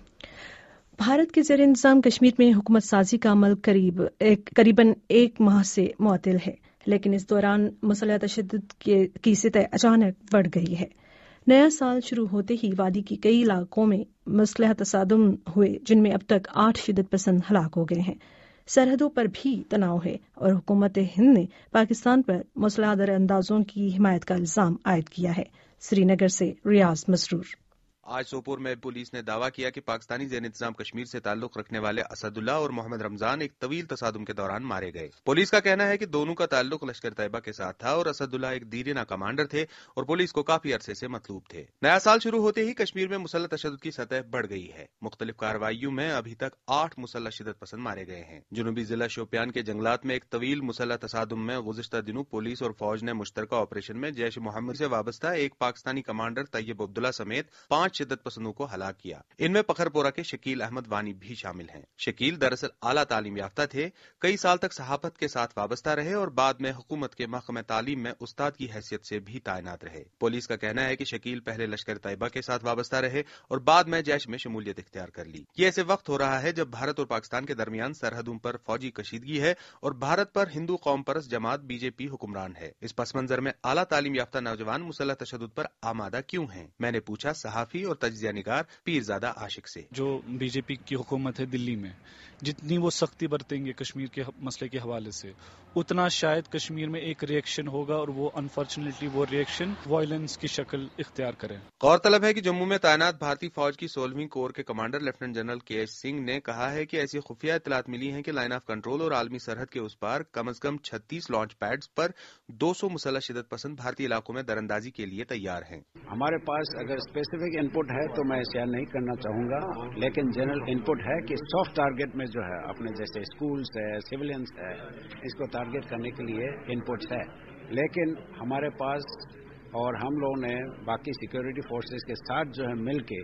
भारत के ज़ेर इंतज़ाम कश्मीर में हुकूमत साजी का अमल करीब एक करीबन एक माह से मुअत्तल है, लेकिन इस दौरान मुसल्लह तशद्दुद की सतह अचानक बढ़ गई है। नया साल शुरू होते ही वादी की कई इलाकों में मुसल्लह तसादुम हुए, जिनमें अब तक आठ शिद्दत पसंद हलाक हो गए हैं। सरहदों पर भी तनाव है और हुकूमत हिंद ने पाकिस्तान पर मुसल्लह दर अंदाजों की हिमायत का इल्जाम आयद किया है। श्रीनगर से रियाज मसरूर। आज सोपोर में पुलिस ने दावा किया कि पाकिस्तानी ज़ेर इंतज़ाम कश्मीर से ताल्लुक रखने वाले असदुल्ला और मोहम्मद रमजान एक तवील तसादुम के दौरान मारे गए। पुलिस का कहना है कि दोनों का ताल्लुक लश्कर तैयबा के साथ था और असदुल्ला एक दीरिना कमांडर थे और पुलिस को काफी अरसे से मतलूब थे। नया साल शुरू होते ही कश्मीर में मुसल्लह तशद्दुद की सतह बढ़ गई है। मुख्तलिफ कार्रवाइयों में अभी तक आठ मुसल्लह शिद्दत पसंद मारे गए हैं। जुनूबी जिला शोपियान के जंगलात में एक तवील मुसल्लह तसादुम में गुज़िश्ता दिनों पुलिस और फौज ने मुश्तरका ऑपरेशन में जैश मोहम्मद से वाबस्ता एक पाकिस्तानी कमांडर तैयब अब्दुल्ला समेत पांच शिद्दत पसंदों को हलाक किया। इनमें पखरपोरा के शकील अहमद वानी भी शामिल हैं। शकील दरअसल आला तालीम याफ्ता थे, कई साल तक सहाफत के साथ वाबस्ता रहे और बाद में हुकूमत के महकमे तालीम में उस्ताद की हैसियत से भी तैनात रहे। पुलिस का कहना है कि शकील पहले लश्कर तैयबा के साथ वाबस्ता रहे और बाद में जैश में शमूलियत इख्तियार कर ली। ये ऐसे वक्त हो रहा है जब भारत और पाकिस्तान के दरमियान सरहदों पर फौजी कशीदगी है और भारत पर हिंदू कौम परस्त जमात बीजेपी हुक्मरान है। इस पस मंजर में आला तालीम याफ्ता नौजवान मुसल्लह तशद्दुद पर आमादा क्यों हैं? मैंने पूछा सहाफी और तज्जिया निगार पीरजादा आशिक से। जो बीजेपी की हुकूमत है दिल्ली में, जितनी वो सख्ती बरतेंगे कश्मीर के मसले के हवाले से, उतना शायद कश्मीर में एक रिएक्शन होगा और वो अनफॉर्चुनेटली वो रिएक्शन वायलेंस की शक्ल इख्तियार करें। गौरतलब है कि जम्मू में तैनात भारतीय फौज की सोलहवीं कोर के commander lieutenant general K H Singh ने कहा है कि ऐसी खुफिया इतलात मिली है कि लाइन ऑफ कंट्रोल और आलमी सरहद के उस पार कम अज कम छत्तीस लॉन्च पैड्स पर दो सौ मुसल्लह शिद्दत पसंद भारतीय इलाकों में दरअंदाजी के लिए तैयार हैं। हमारे पास अगर स्पेसिफिक इनपुट है तो मैं शेयर नहीं करना चाहूंगा, लेकिन जनरल इनपुट है कि सॉफ्ट टारगेट में जो है अपने जैसे स्कूल्स है, सिविलियंस है, इसको टारगेट करने के लिए इनपुट्स है। लेकिन हमारे पास और हम लोगों ने बाकी सिक्योरिटी फोर्सेस के साथ जो है मिलके,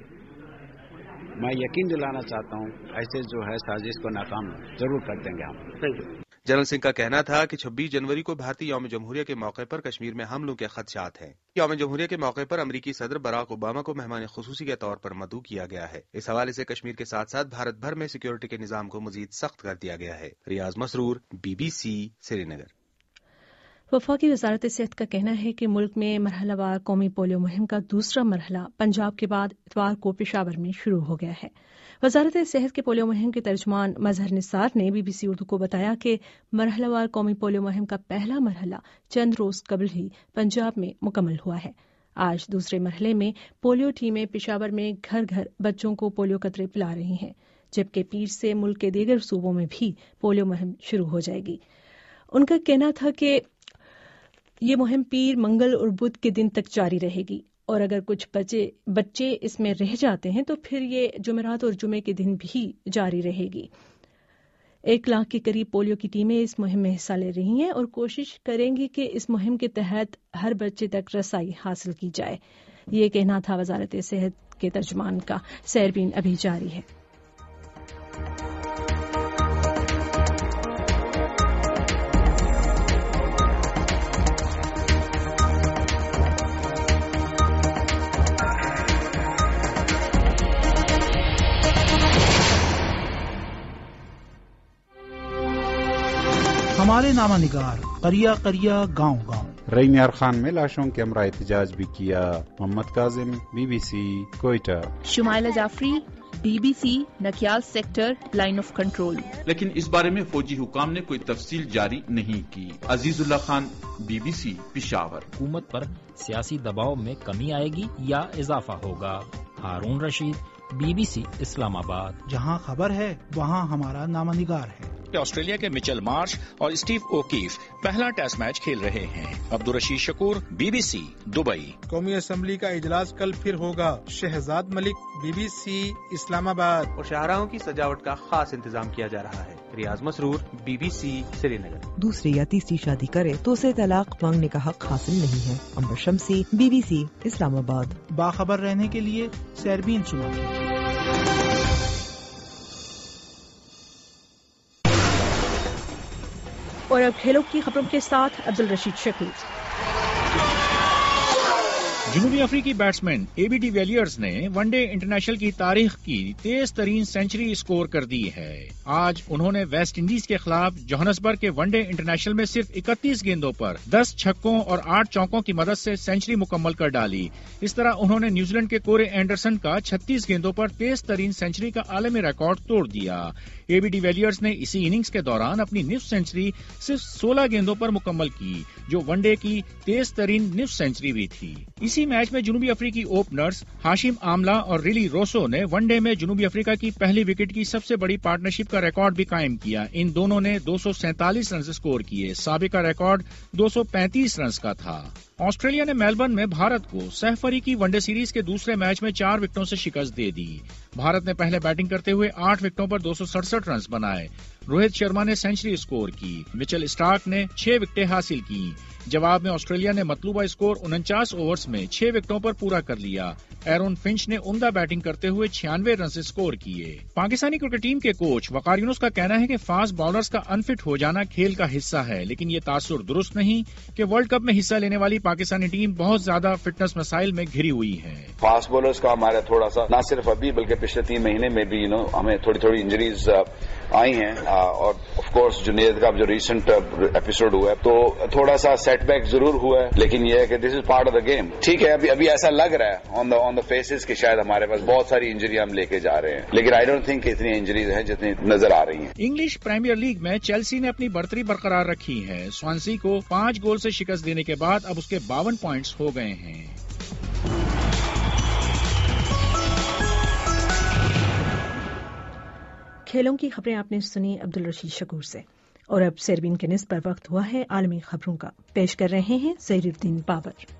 मैं यकीन दिलाना चाहता हूं ऐसे जो है साजिश को नाकाम जरूर कर देंगे हम। जनरल सिंह का कहना था कि छब्बीस जनवरी को भारतीय यौम जमहूरिया के मौके पर कश्मीर में हमलों के खदशात हैं। यौम जमहूरिया के मौके पर अमरीकी सदर बराक ओबामा को मेहमान खुसूसी के तौर पर मदऊ किया गया है। इस हवाले से कश्मीर के साथ साथ भारत भर में सिक्योरिटी के निजाम को मजीद सख्त कर दिया गया है। रियाज मसरूर, बीबीसी, श्रीनगर। वफाकी वजारत सेहत का कहना है कि मुल्क में मरहलावार कौमी पोलियो मुहिम का दूसरा मरहला पंजाब के बाद इतवार को पेशावर में शुरू हो गया है। वजारत सेहत के पोलियो मुहिम के तर्जुमान मजहर निसार ने बीबीसी उर्दू को बताया कि मरहलावार कौमी पोलियो मुहिम का पहला मरहला चंद रोज कबल ही पंजाब में मुकम्मल हुआ है। आज दूसरे मरहले में पोलियो टीमें पेशावर में घर घर बच्चों को पोलियो कतरे पिला रही हैं, जबकि पीर से मुल्क के दीगर सूबों में भी पोलियो मुहिम शुरू हो जाएगी। उनका कहना था कि ये मुहिम पीर, मंगल और बुध के दिन तक जारी रहेगी और अगर कुछ बच्चे बच्चे इसमें रह जाते हैं तो फिर ये जुमेरात और जुमे के दिन भी जारी रहेगी। एक लाख के करीब पोलियो की टीमें इस मुहिम में हिस्सा ले रही हैं और कोशिश करेंगी कि इस मुहिम के तहत हर बच्चे तक रसाई हासिल की जाए। ये कहना था वजारत सेहत के तर्जुमान का। सैरबीन अभी जारी है। हमारे नामानिगार करिया करिया गांव गांव। रईमियार खान में लाशों के हमरा एहतजाज भी किया। Mohammad Kazim, BBC, Quetta. Shumaila Jafri, BBC, Nakyal sector, line of control. लेकिन इस बारे में फौजी हुकाम ने कोई तफसील जारी नहीं की। अजीजुल्लाह खान, बीबीसी, पिशावर। हुकूमत पर सियासी दबाव में कमी आएगी या इजाफा होगा? हारून रशीद, बीबीसी, इस्लामाबाद। जहां खबर है वहां हमारा नामानिगार है। ऑस्ट्रेलिया के मिचेल मार्श और स्टीव ओकीफ पहला टेस्ट मैच खेल रहे हैं। Abdul Rasheed Shakoor, BBC, Dubai. कौमी असम्बली का इजलास कल फिर होगा। शहजाद मलिक, बीबीसी, इस्लामाबाद। और शाहराहों की सजावट का खास इंतजाम किया जा रहा है। रियाज मसरूर, बीबीसी, श्रीनगर। दूसरी या तीसरी शादी करे तो उसे तलाक मांगने का हक हासिल नहीं है। अंबर शम्सी, बीबीसी, इस्लामाबाद। बाखबर रहने के लिए सैरबीन सुनो। और अब खेलों की खबरों के साथ अब्दुल रशीद शकूर। जनूबी अफ्रीकी बैट्समैन एबी डिविलियर्स ने वनडे इंटरनेशनल की तारीख की तेज तरीन सेंचुरी स्कोर कर दी है। आज उन्होंने वेस्ट इंडीज के खिलाफ जोहान्सबर्ग के वनडे इंटरनेशनल में सिर्फ इकतीस गेंदों पर दस छक्कों और आठ चौकों की मदद से सेंचुरी मुकम्मल कर डाली। इस तरह उन्होंने न्यूजीलैंड के कोरे एंडरसन का छत्तीस गेंदों पर तेज तरीन सेंचुरी का आलमी रिकॉर्ड तोड़ दिया। एबी डिविलियर्स ने इसी इनिंग्स के दौरान अपनी निफ्ट सेंचुरी सिर्फ सोलह गेंदों पर मुकम्मल की, जो वनडे की तेज तरीन निफ्ट सेंचुरी भी थी। इसी मैच में जनूबी अफ्रीकी ओपनर्स हाशिम आमला और रिली रोसो ने वनडे में जनूबी अफ्रीका की पहली विकेट की सबसे बड़ी पार्टनरशिप का रिकॉर्ड भी कायम किया। इन दोनों ने दो सौ सैंतालीस रन स्कोर किए। साबिका रिकॉर्ड दो सौ पैंतीस रन का था। ऑस्ट्रेलिया ने मेलबर्न में भारत को सहफरी की वनडे सीरीज के दूसरे मैच में चार विकेटों से शिकस्त दे दी। भारत ने पहले बैटिंग करते हुए आठ विकेटों पर दो सौ सड़सठ रन बनाए। रोहित शर्मा ने सेंचुरी स्कोर की। मिचेल स्टार्क ने छह विकेटें हासिल की। जवाब में ऑस्ट्रेलिया ने मतलूबा स्कोर उनचास ओवर्स में छह विकेटों पर पूरा कर लिया। एरोन फिंच ने उम्दा बैटिंग करते हुए छियानवे रन स्कोर किए। पाकिस्तानी क्रिकेट टीम के कोच वकार यूनुस का कहना है कि फास्ट बॉलर्स का अनफिट हो जाना खेल का हिस्सा है, लेकिन ये तासुर दुरुस्त नहीं कि वर्ल्ड कप में हिस्सा लेने वाली पाकिस्तानी टीम बहुत ज्यादा फिटनेस मसाइल में घिरी हुई है। फास्ट बॉलर्स का हमारा थोड़ा सा न सिर्फ अभी बल्कि पिछले तीन महीने में भी यू नो हमें थोड़ी थोड़ी इंजरीज आई हैं, और ऑफ कोर्स जुनेद का जो रिसेंट एपिसोड हुआ है तो थोड़ा सा सेटबैक जरूर हुआ है, लेकिन ये है कि this is part of the game. ठीक है, अभी अभी ऐसा लग रहा है on the on the faces कि शायद हमारे पास बहुत सारी इंजरी हम लेके जा रहे हैं, लेकिन आई डोंट थिंक इतनी इंजरीज हैं जितनी नजर आ रही हैं। इंग्लिश प्रीमियर लीग में चेल्सी ने अपनी बढ़तरी बरकरार रखी है। स्वानसी को पांच गोल से शिकस्त देने के बाद अब उसके बावन पॉइंट्स हो गए हैं। खेलों की खबरें आपने सुनी अब्दुल रशीद शकूर से। और अब सरबीन के निस्ब पर वक्त हुआ है आलमी खबरों का। पेश कर रहे हैं सईरुद्दीन बाबर।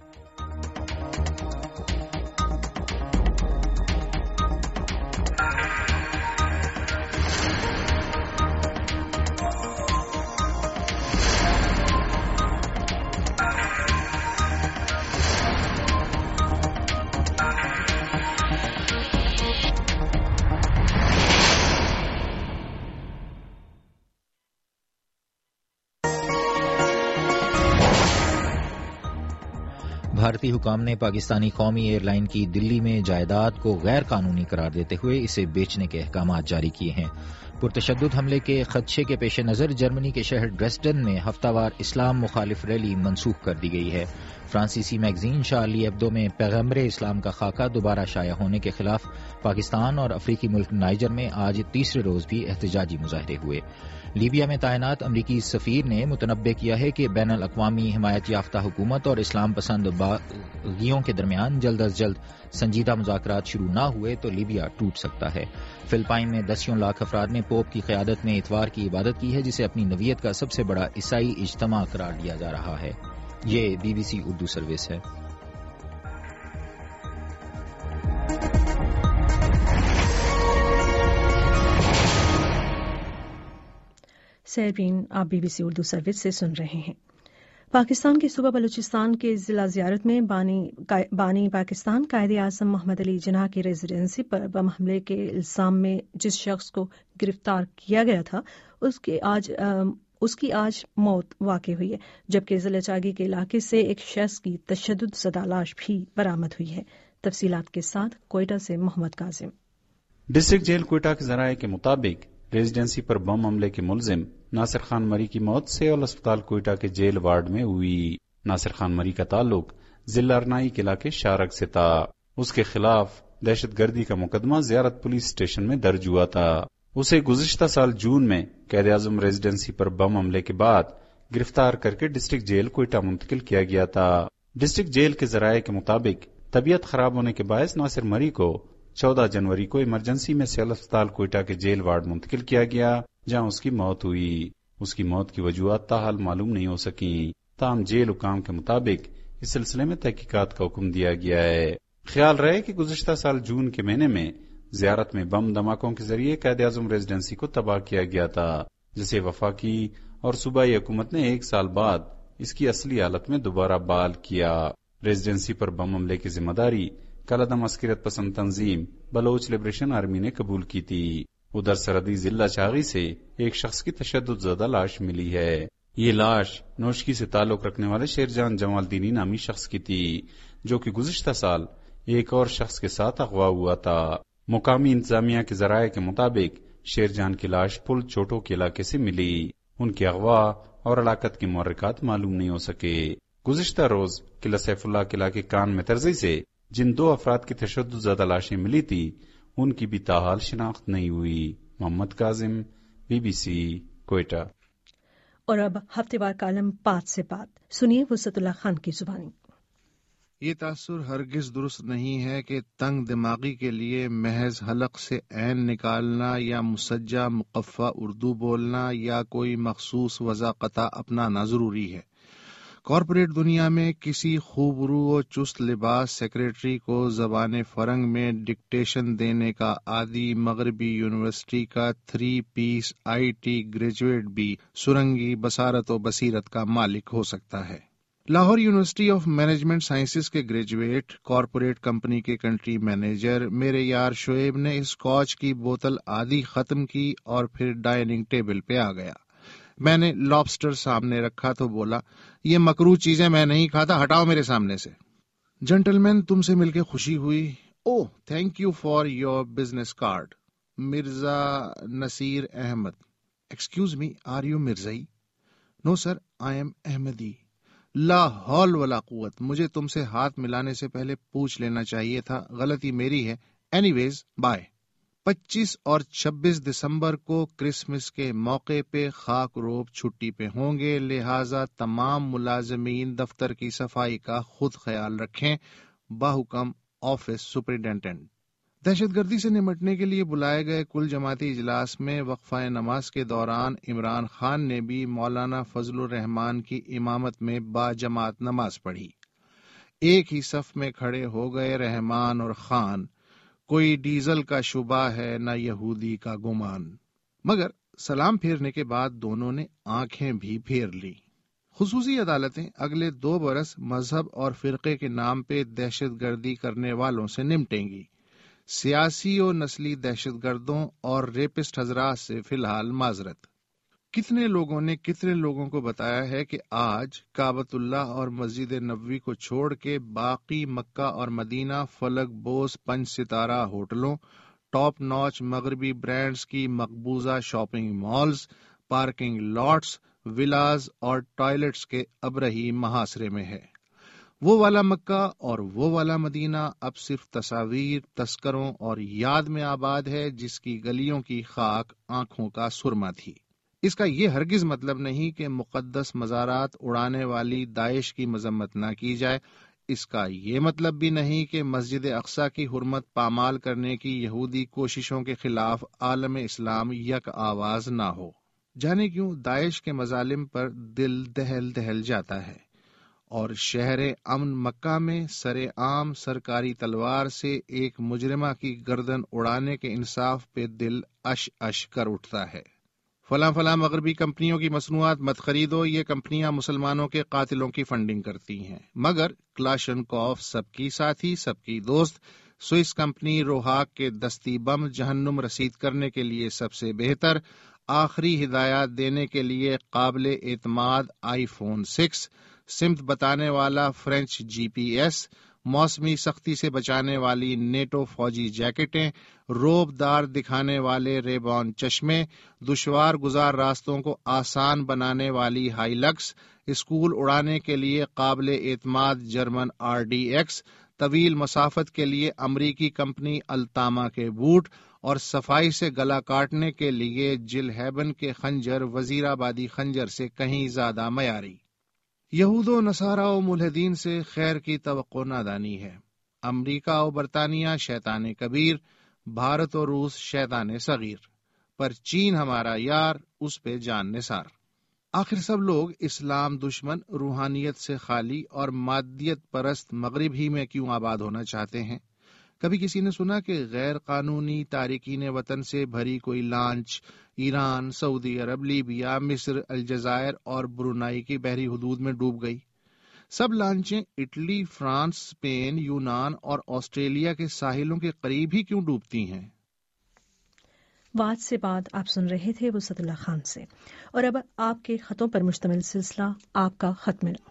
بھارتی حکام نے پاکستانی قومی ایئر لائن کی دلی میں جائیداد کو غیر قانونی قرار دیتے ہوئے اسے بیچنے کے احکامات جاری کیے ہیں۔ پرتشدد حملے کے خدشے کے پیش نظر جرمنی کے شہر ڈریسڈن میں ہفتہ وار اسلام مخالف ریلی منسوخ کر دی گئی ہے۔ فرانسیسی میگزین شارلی ایبدو میں پیغمبر اسلام کا خاکہ دوبارہ شائع ہونے کے خلاف پاکستان اور افریقی ملک نائجر میں آج تیسرے روز بھی احتجاجی مظاہرے ہوئے۔ لیبیا میں تعینات امریکی سفیر نے متنبع کیا ہے کہ بین الاقوامی حمایت یافتہ حکومت اور اسلام پسند باغیوں کے درمیان جلد از جلد سنجیدہ مذاکرات شروع نہ ہوئے تو لیبیا ٹوٹ سکتا ہے۔ فلپائن میں دسیوں لاکھ افراد نے پوپ کی قیادت میں اتوار کی عبادت کی ہے، جسے اپنی نوعیت کا سب سے بڑا عیسائی اجتماع قرار دیا جا رہا ہے۔ یہ B B C Urdu service ہے۔ سیرین آپ B B C Urdu service سے سن رہے ہیں۔ پاکستان کے صوبہ بلوچستان کے ضلع زیارت میں بانی بانی پاکستان قائد اعظم محمد علی جناح کی ریزیڈنسی پر بم حملے کے الزام میں جس شخص کو گرفتار کیا گیا تھا اس کی آج اس کی آج موت واقع ہوئی ہے، جبکہ ضلع چاگی کے علاقے سے ایک شخص کی تشدد زدہ لاش بھی برآمد ہوئی ہے۔ تفصیلات کے ساتھ کوئٹہ سے محمد کاظم۔ ڈسٹرکٹ جیل کوئٹہ کے ذرائع کے مطابق ریزیڈنسی پر بم حملے کے ملزم ناصر خان مری کی موت سیول اسپتال کوئٹہ کے جیل وارڈ میں ہوئی۔ ناصر خان مری کا تعلق ضلع ارنائی کے علاقے شارک سے تھا۔ اس کے خلاف دہشت گردی کا مقدمہ زیارت پولیس اسٹیشن میں درج ہوا تھا۔ اسے گزشتہ سال جون میں قائد اعظم ریزیڈنسی پر بم حملے کے بعد گرفتار کر کے ڈسٹرکٹ جیل کوئٹہ منتقل کیا گیا تھا۔ ڈسٹرکٹ جیل کے ذرائع کے مطابق طبیعت خراب ہونے کے باعث ناصر مری کو چودہ جنوری کو ایمرجنسی میں سیول اسپتال کوئٹہ کے جیل وارڈ منتقل کیا گیا، جہاں اس کی موت ہوئی۔ اس کی موت کی وجوہات تاحال معلوم نہیں ہو سکیں، تاہم جیل حکام کے مطابق اس سلسلے میں تحقیقات کا حکم دیا گیا ہے۔ خیال رہے کہ گزشتہ سال جون کے مہینے میں زیارت میں بم دھماکوں کے ذریعے قائد اعظم ریزیڈنسی کو تباہ کیا گیا تھا، جسے وفاقی اور صوبائی حکومت نے ایک سال بعد اس کی اصلی حالت میں دوبارہ بحال کیا۔ ریزیڈنسی پر بم حملے کی ذمہ داری کالعدم عسکریت پسند تنظیم بلوچ لبریشن آرمی نے قبول کی تھی۔ ادھر سرحدی ضلع چاغی سے ایک شخص کی تشدد زدہ لاش ملی ہے۔ یہ لاش نوشکی سے تعلق رکھنے والے شیرجان جمال دینی نامی شخص کی تھی، جو کہ گزشتہ سال ایک اور شخص کے ساتھ اغوا ہوا تھا۔ مقامی انتظامیہ کے ذرائع کے مطابق شیرجان کی لاش پل چوٹو کے علاقے سے ملی۔ ان کے اغوا اور ہلاکت کے محرکات معلوم نہیں ہو سکے۔ گزشتہ روز قلعہ سیف اللہ کے علاقے کان میں ترزی سے جن دو افراد کی تشدد زدہ لاشیں ملی تھی ان کی بھی تاحال شناخت نہیں ہوئی۔ Muhammad Kazim, B B C, Quetta. اور اب ہفتے وار کالم بات سے بات سنیے وسعت اللہ خان کی زبانی۔ یہ تاثر ہرگز درست نہیں ہے کہ تنگ دماغی کے لیے محض حلق سے عین نکالنا یا مسجع مقفع اردو بولنا یا کوئی مخصوص وضاقتہ اپنانا ضروری ہے۔ کارپوریٹ دنیا میں کسی خوبرو و چست لباس سیکریٹری کو زبان فرنگ میں ڈکٹیشن دینے کا عادی مغربی یونیورسٹی کا three piece I T graduate بھی سرنگی بصارت و بصیرت کا مالک ہو سکتا ہے۔ Lahore University of Management Sciences کے گریجویٹ کارپوریٹ کمپنی کے کنٹری مینیجر میرے یار شعیب نے اس کوچ کی بوتل آدھی ختم کی اور پھر ڈائننگ ٹیبل پہ آ گیا۔ میں نے لابسٹر سامنے رکھا تو بولا، یہ مکروہ چیزیں میں نہیں کھاتا، ہٹاؤ میرے سامنے سے۔ جنٹلمین، تم سے مل کے خوشی ہوئی۔ Oh thank you for your business card. Mirza Naseer Ahmad. Excuse me, are you Mirzai? No sir, I am Ahmadi. لا حول ولا قوت، مجھے تم سے ہاتھ ملانے سے پہلے پوچھ لینا چاہیے تھا، غلطی میری ہے۔ Anyways bye. پچیس اور چھبیس دسمبر کو کرسمس کے موقع پہ خاک روب چھٹی پہ ہوں گے، لہٰذا تمام ملازمین دفتر کی صفائی کا خود خیال رکھیں۔ باحکم آفس سپرنٹینڈنٹ۔ دہشت گردی سے نمٹنے کے لیے بلائے گئے کل جماعتی اجلاس میں وقفہ نماز کے دوران عمران خان نے بھی مولانا فضل الرحمان کی امامت میں با جماعت نماز پڑھی۔ ایک ہی صف میں کھڑے ہو گئے رحمان اور خان۔ کوئی ڈیزل کا شبہ ہے نہ یہودی کا گمان، مگر سلام پھیرنے کے بعد دونوں نے آنکھیں بھی پھیر لی۔ خصوصی عدالتیں اگلے دو برس مذہب اور فرقے کے نام پہ دہشت گردی کرنے والوں سے نمٹیں گی۔ سیاسی و نسلی دہشت گردوں اور ریپسٹ حضرات سے فی الحال معذرت۔ کتنے لوگوں نے کتنے لوگوں کو بتایا ہے کہ آج کعبۃ اللہ اور مسجد نبوی کو چھوڑ کے باقی مکہ اور مدینہ فلک بوس پنج ستارہ ہوٹلوں، ٹاپ نوچ مغربی برانڈز کی مقبوضہ shopping malls, parking lots, villas اور ٹوائلٹس کے ابرہی محاصرے میں ہے۔ وہ والا مکہ اور وہ والا مدینہ اب صرف تصاویر، تذکروں اور یاد میں آباد ہے جس کی گلیوں کی خاک آنکھوں کا سرما تھی۔ اس کا یہ ہرگز مطلب نہیں کہ مقدس مزارات اڑانے والی داعش کی مذمت نہ کی جائے، اس کا یہ مطلب بھی نہیں کہ مسجد اقصی کی حرمت پامال کرنے کی یہودی کوششوں کے خلاف عالم اسلام یک آواز نہ ہو۔ جانے کیوں داعش کے مظالم پر دل دہل دہل جاتا ہے، اور شہر امن مکہ میں سر عام سرکاری تلوار سے ایک مجرمہ کی گردن اڑانے کے انصاف پہ دل اش اش کر اٹھتا ہے۔ فلاں فلاں مغربی کمپنیوں کی مصنوعات مت خریدو، یہ کمپنیاں مسلمانوں کے قاتلوں کی فنڈنگ کرتی ہیں، مگر کلاشنکوف سب کی ساتھی، سب کی دوست، سوئس کمپنی روہاک کے دستی بم جہنم رسید کرنے کے لیے سب سے بہتر، آخری ہدایات دینے کے لیے قابل اعتماد آئی فون سکس، سمت بتانے والا فرینچ جی پی ایس، موسمی سختی سے بچانے والی نیٹو فوجی جیکٹیں، روب دار دکھانے والے ریبان چشمے، دشوار گزار راستوں کو آسان بنانے والی ہائی لکس، اسکول اڑانے کے لیے قابل اعتماد جرمن آر ڈی ایکس، طویل مسافت کے لیے امریکی کمپنی التاما کے بوٹ، اور صفائی سے گلا کاٹنے کے لیے جل ہیبن کے خنجر وزیر آبادی خنجر سے کہیں زیادہ معیاری۔ یہود و نصارہ و ملحدین سے خیر کی توقع نادانی ہے۔ امریکہ و برطانیہ شیطان کبیر، بھارت و روس شیطان صغیر، پر چین ہمارا یار، اس پہ جان نثار۔ آخر سب لوگ اسلام دشمن، روحانیت سے خالی اور مادیت پرست مغرب ہی میں کیوں آباد ہونا چاہتے ہیں؟ کبھی کسی نے سنا کہ غیر قانونی تارکین وطن سے بھری کوئی لانچ ایران، سعودی عرب، لیبیا، مصر، الجزائر اور برونائی کی بحری حدود میں ڈوب گئی؟ سب لانچیں اٹلی، فرانس، اسپین، یونان اور آسٹریلیا کے ساحلوں کے قریب ہی کیوں ڈوبتی ہیں؟ بات سے بات آپ سن رہے تھے وسعت اللہ خان سے، اور اب آپ کے خطوں پر مشتمل سلسلہ آپ کا خط ملا۔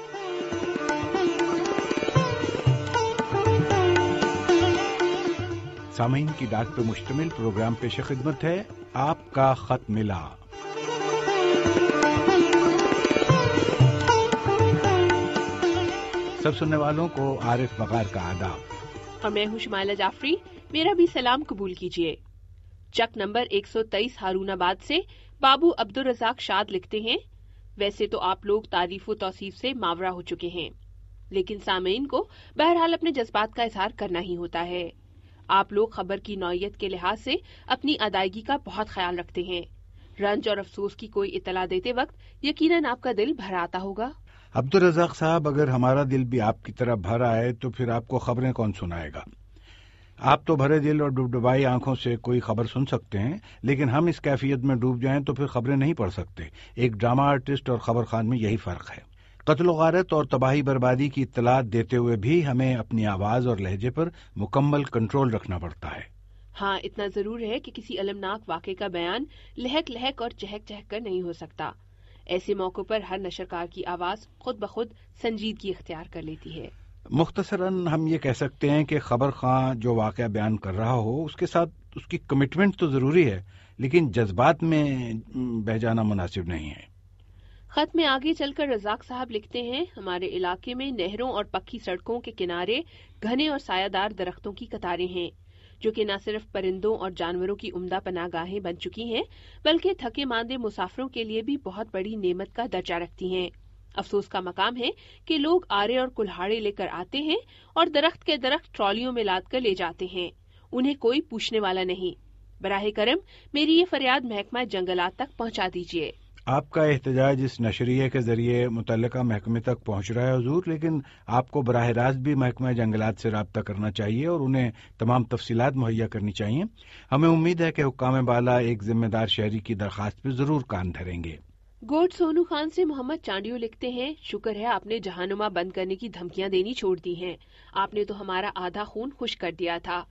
سامعین کی ڈاک پہ مشتمل پروگرام پیش خدمت ہے آپ کا خط ملا۔ سب سننے والوں کو عارف وقار کا آداب، اور میں ہوں شمائلہ جعفری، میرا بھی سلام قبول کیجیے۔ چک نمبر ایک سو تیئیس ہارون آباد سے بابو عبدالرزاق شاد لکھتے ہیں، ویسے تو آپ لوگ تعریف و توصیف سے ماورا ہو چکے ہیں، لیکن سامعین کو بہرحال اپنے جذبات کا اظہار کرنا ہی ہوتا ہے۔ آپ لوگ خبر کی نوعیت کے لحاظ سے اپنی ادائیگی کا بہت خیال رکھتے ہیں۔ رنج اور افسوس کی کوئی اطلاع دیتے وقت یقیناً آپ کا دل بھر آتا ہوگا۔ عبدالرزاق صاحب، اگر ہمارا دل بھی آپ کی طرح بھر آئے تو پھر آپ کو خبریں کون سنائے گا؟ آپ تو بھرے دل اور ڈبڈبائی آنکھوں سے کوئی خبر سن سکتے ہیں، لیکن ہم اس کیفیت میں ڈوب جائیں تو پھر خبریں نہیں پڑھ سکتے۔ ایک ڈرامہ آرٹسٹ اور خبر خان میں یہی فرق ہے۔ قتل و غارت اور تباہی بربادی کی اطلاعات دیتے ہوئے بھی ہمیں اپنی آواز اور لہجے پر مکمل کنٹرول رکھنا پڑتا ہے۔ ہاں، اتنا ضرور ہے کہ کسی المناک واقعے کا بیان لہک لہک اور چہک چہک کر نہیں ہو سکتا۔ ایسے موقع پر ہر نشرکار کی آواز خود بخود سنجیدگی اختیار کر لیتی ہے۔ مختصراً ہم یہ کہہ سکتے ہیں کہ خبر خواں جو واقعہ بیان کر رہا ہو اس کے ساتھ اس کی کمٹمنٹ تو ضروری ہے، لیکن جذبات میں بہہ جانا مناسب نہیں ہے۔ خط میں آگے چل کر رزاق صاحب لکھتے ہیں، ہمارے علاقے میں نہروں اور پکی سڑکوں کے کنارے گھنے اور سایہ دار درختوں کی قطاریں ہیں، جو کہ نہ صرف پرندوں اور جانوروں کی عمدہ پناہ گاہیں بن چکی ہیں، بلکہ تھکے ماندے مسافروں کے لیے بھی بہت بڑی نعمت کا درجہ رکھتی ہیں۔ افسوس کا مقام ہے کہ لوگ آرے اور کلہاڑے لے کر آتے ہیں اور درخت کے درخت ٹرالیوں میں لاد کر لے جاتے ہیں، انہیں کوئی پوچھنے والا نہیں۔ براہ کرم میری یہ فریاد محکمہ جنگلات تک پہنچا دیجیے۔ آپ کا احتجاج اس نشریے کے ذریعے متعلقہ محکمے تک پہنچ رہا ہے حضور، لیکن آپ کو براہ راست بھی محکمہ جنگلات سے رابطہ کرنا چاہیے اور انہیں تمام تفصیلات مہیا کرنی چاہیے۔ ہمیں امید ہے کہ حکام بالا ایک ذمہ دار شہری کی درخواست پہ ضرور کان دھریں گے۔ گوڈ سونو خان سے محمد چانڈیو لکھتے ہیں، شکر ہے آپ نے جہانما بند کرنے کی دھمکیاں دینی چھوڑ دی ہیں، آپ نے تو ہمارا آدھا خون خشک کر دیا تھا۔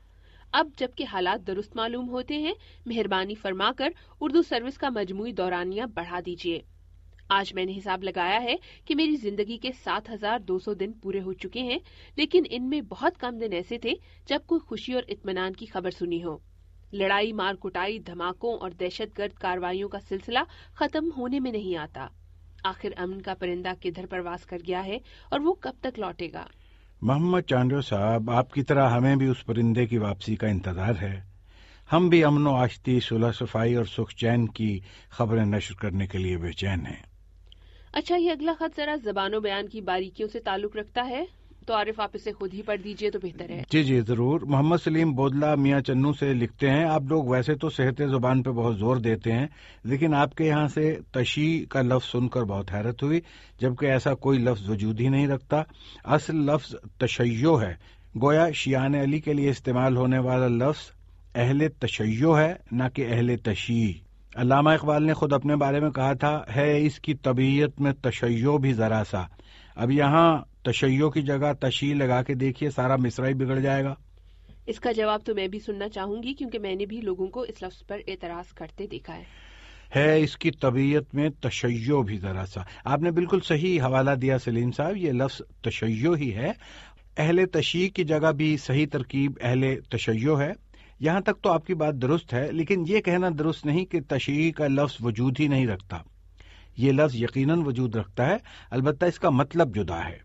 اب جبکہ حالات درست معلوم ہوتے ہیں، مہربانی فرما کر اردو سروس کا مجموعی دورانیہ بڑھا دیجیے۔ آج میں نے حساب لگایا ہے کہ میری زندگی کے سات ہزار دو سو دن پورے ہو چکے ہیں، لیکن ان میں بہت کم دن ایسے تھے جب کوئی خوشی اور اطمینان کی خبر سنی ہو۔ لڑائی، مار کٹائی، دھماکوں اور دہشت گرد کارروائیوں کا سلسلہ ختم ہونے میں نہیں آتا۔ آخر امن کا پرندہ کدھر پرواز کر گیا ہے اور وہ کب تک لوٹے گا؟ محمد چانڈو صاحب، آپ کی طرح ہمیں بھی اس پرندے کی واپسی کا انتظار ہے۔ ہم بھی امن و آشتی، صلح صفائی اور سکھ چین کی خبریں نشر کرنے کے لیے بے چین ہیں۔ اچھا، یہ اگلا خط ذرا زبان و بیان کی باریکیوں سے تعلق رکھتا ہے، تو عارف آپ اسے خود ہی پڑھ دیجئے تو بہتر ہے۔ جی جی ضرور۔ محمد سلیم بودلہ میاں چنو سے لکھتے ہیں، آپ لوگ ویسے تو صحت زبان پہ بہت زور دیتے ہیں، لیکن آپ کے یہاں سے تشیع کا لفظ سن کر بہت حیرت ہوئی، جبکہ ایسا کوئی لفظ وجود ہی نہیں رکھتا۔ اصل لفظ تشیع ہے، گویا شیعان علی کے لیے استعمال ہونے والا لفظ اہل تشیع ہے، نہ کہ اہل تشیع۔ علامہ اقبال نے خود اپنے بارے میں کہا تھا، ہے اس کی طبیعت میں تشیع بھی ذرا سا۔ اب یہاں تشیع کی جگہ تشیع لگا کے دیکھیے، سارا مصرعی بگڑ جائے گا۔ اس کا جواب تو میں بھی سننا چاہوں گی، کیونکہ میں نے بھی لوگوں کو اس لفظ پر اعتراض کرتے دیکھا ہے۔ ہے اس کی طبیعت میں تشیع بھی ذرا سا۔ آپ نے بالکل صحیح حوالہ دیا سلیم صاحب، یہ لفظ تشیع ہی ہے۔ اہل تشیع کی جگہ بھی صحیح ترکیب اہل تشیع ہے۔ یہاں تک تو آپ کی بات درست ہے، لیکن یہ کہنا درست نہیں کہ تشیع کا لفظ وجود ہی نہیں رکھتا۔ یہ لفظ یقیناً وجود رکھتا ہے، البتہ اس کا مطلب جدا ہے۔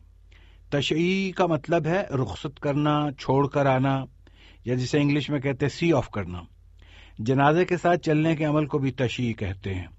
تشیع کا مطلب ہے رخصت کرنا، چھوڑ کر آنا، یا جسے انگلش میں کہتے ہیں سی آف کرنا۔ جنازے کے ساتھ چلنے کے عمل کو بھی تشیع کہتے ہیں۔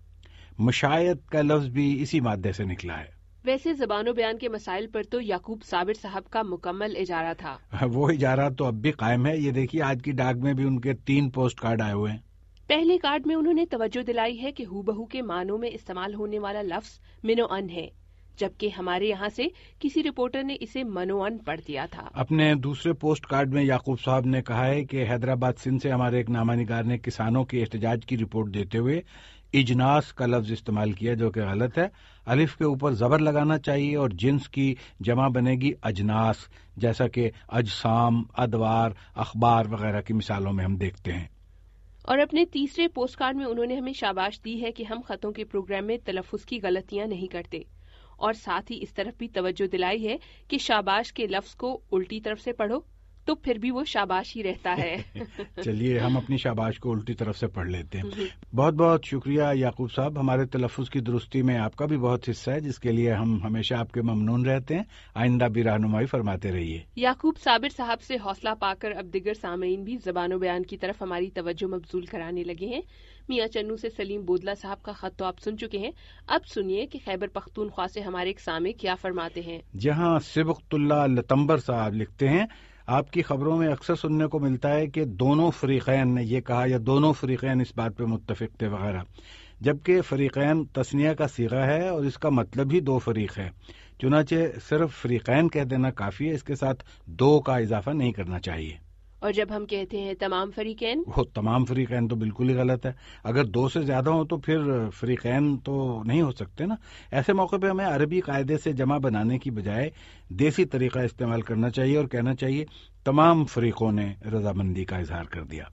مشایعت کا لفظ بھی اسی مادے سے نکلا ہے۔ ویسے زبان و بیان کے مسائل پر تو یعقوب صابر صاحب کا مکمل اجارہ تھا۔ وہ اجارہ تو اب بھی قائم ہے۔ یہ دیکھیے آج کی ڈاک میں بھی ان کے تین پوسٹ کارڈ آئے ہوئے ہیں۔ پہلے کارڈ میں انہوں نے توجہ دلائی ہے کہ ہو بہو کے معنوں میں استعمال ہونے والا لفظ منو ان ہے، جبکہ ہمارے یہاں سے کسی رپورٹر نے اسے منو ان پڑھ دیا تھا۔ اپنے دوسرے پوسٹ کارڈ میں یعقوب صاحب نے کہا ہے کہ حیدرآباد سندھ سے ہمارے ایک نامہ نگار نے کسانوں کے احتجاج کی رپورٹ دیتے ہوئے اجناس کا لفظ استعمال کیا، جو کہ غلط ہے۔ الف کے اوپر زبر لگانا چاہیے اور جنس کی جمع بنے گی اجناس، جیسا کہ اجسام، ادوار، اخبار وغیرہ کی مثالوں میں ہم دیکھتے ہیں۔ اور اپنے تیسرے پوسٹ کارڈ میں انہوں نے ہمیں شاباش دی ہے کہ ہم خطوں کے پروگرام میں تلفظ کی غلطیاں نہیں کرتے، اور ساتھ ہی اس طرف بھی توجہ دلائی ہے کہ شاباش کے لفظ کو الٹی طرف سے پڑھو تو پھر بھی وہ شاباش ہی رہتا ہے۔ چلیے ہم اپنی شاباش کو الٹی طرف سے پڑھ لیتے ہیں۔ بہت بہت شکریہ یعقوب صاحب، ہمارے تلفظ کی درستی میں آپ کا بھی بہت حصہ ہے، جس کے لیے ہم ہمیشہ آپ کے ممنون رہتے ہیں۔ آئندہ بھی رہنمائی فرماتے رہیے۔ یعقوب صابر صاحب سے حوصلہ پا کر اب دیگر سامعین بھی زبان و بیان کی طرف ہماری توجہ مبذول کرانے لگے ہیں۔ میاں چنو سے سلیم بودلہ صاحب کا خط تو آپ سن چکے ہیں، اب سنیے کہ خیبر پختونخوا سے ہمارے ایک سامع کیا فرماتے ہیں۔ جہاں سبقت اللہ لتمبر صاحب لکھتے ہیں، آپ کی خبروں میں اکثر سننے کو ملتا ہے کہ دونوں فریقین نے یہ کہا یا دونوں فریقین اس بات پہ متفق تھے وغیرہ، جبکہ فریقین تثنیہ کا صیغہ ہے اور اس کا مطلب ہی دو فریق ہے، چنانچہ صرف فریقین کہہ دینا کافی ہے، اس کے ساتھ دو کا اضافہ نہیں کرنا چاہیے۔ اور جب ہم کہتے ہیں تمام فریقین، وہ تمام فریقین تو بالکل ہی غلط ہے۔ اگر دو سے زیادہ ہوں تو پھر فریقین تو نہیں ہو سکتے نا۔ ایسے موقع پہ ہمیں عربی قاعدے سے جمع بنانے کی بجائے دیسی طریقہ استعمال کرنا چاہیے اور کہنا چاہیے تمام فریقوں نے رضامندی کا اظہار کر دیا۔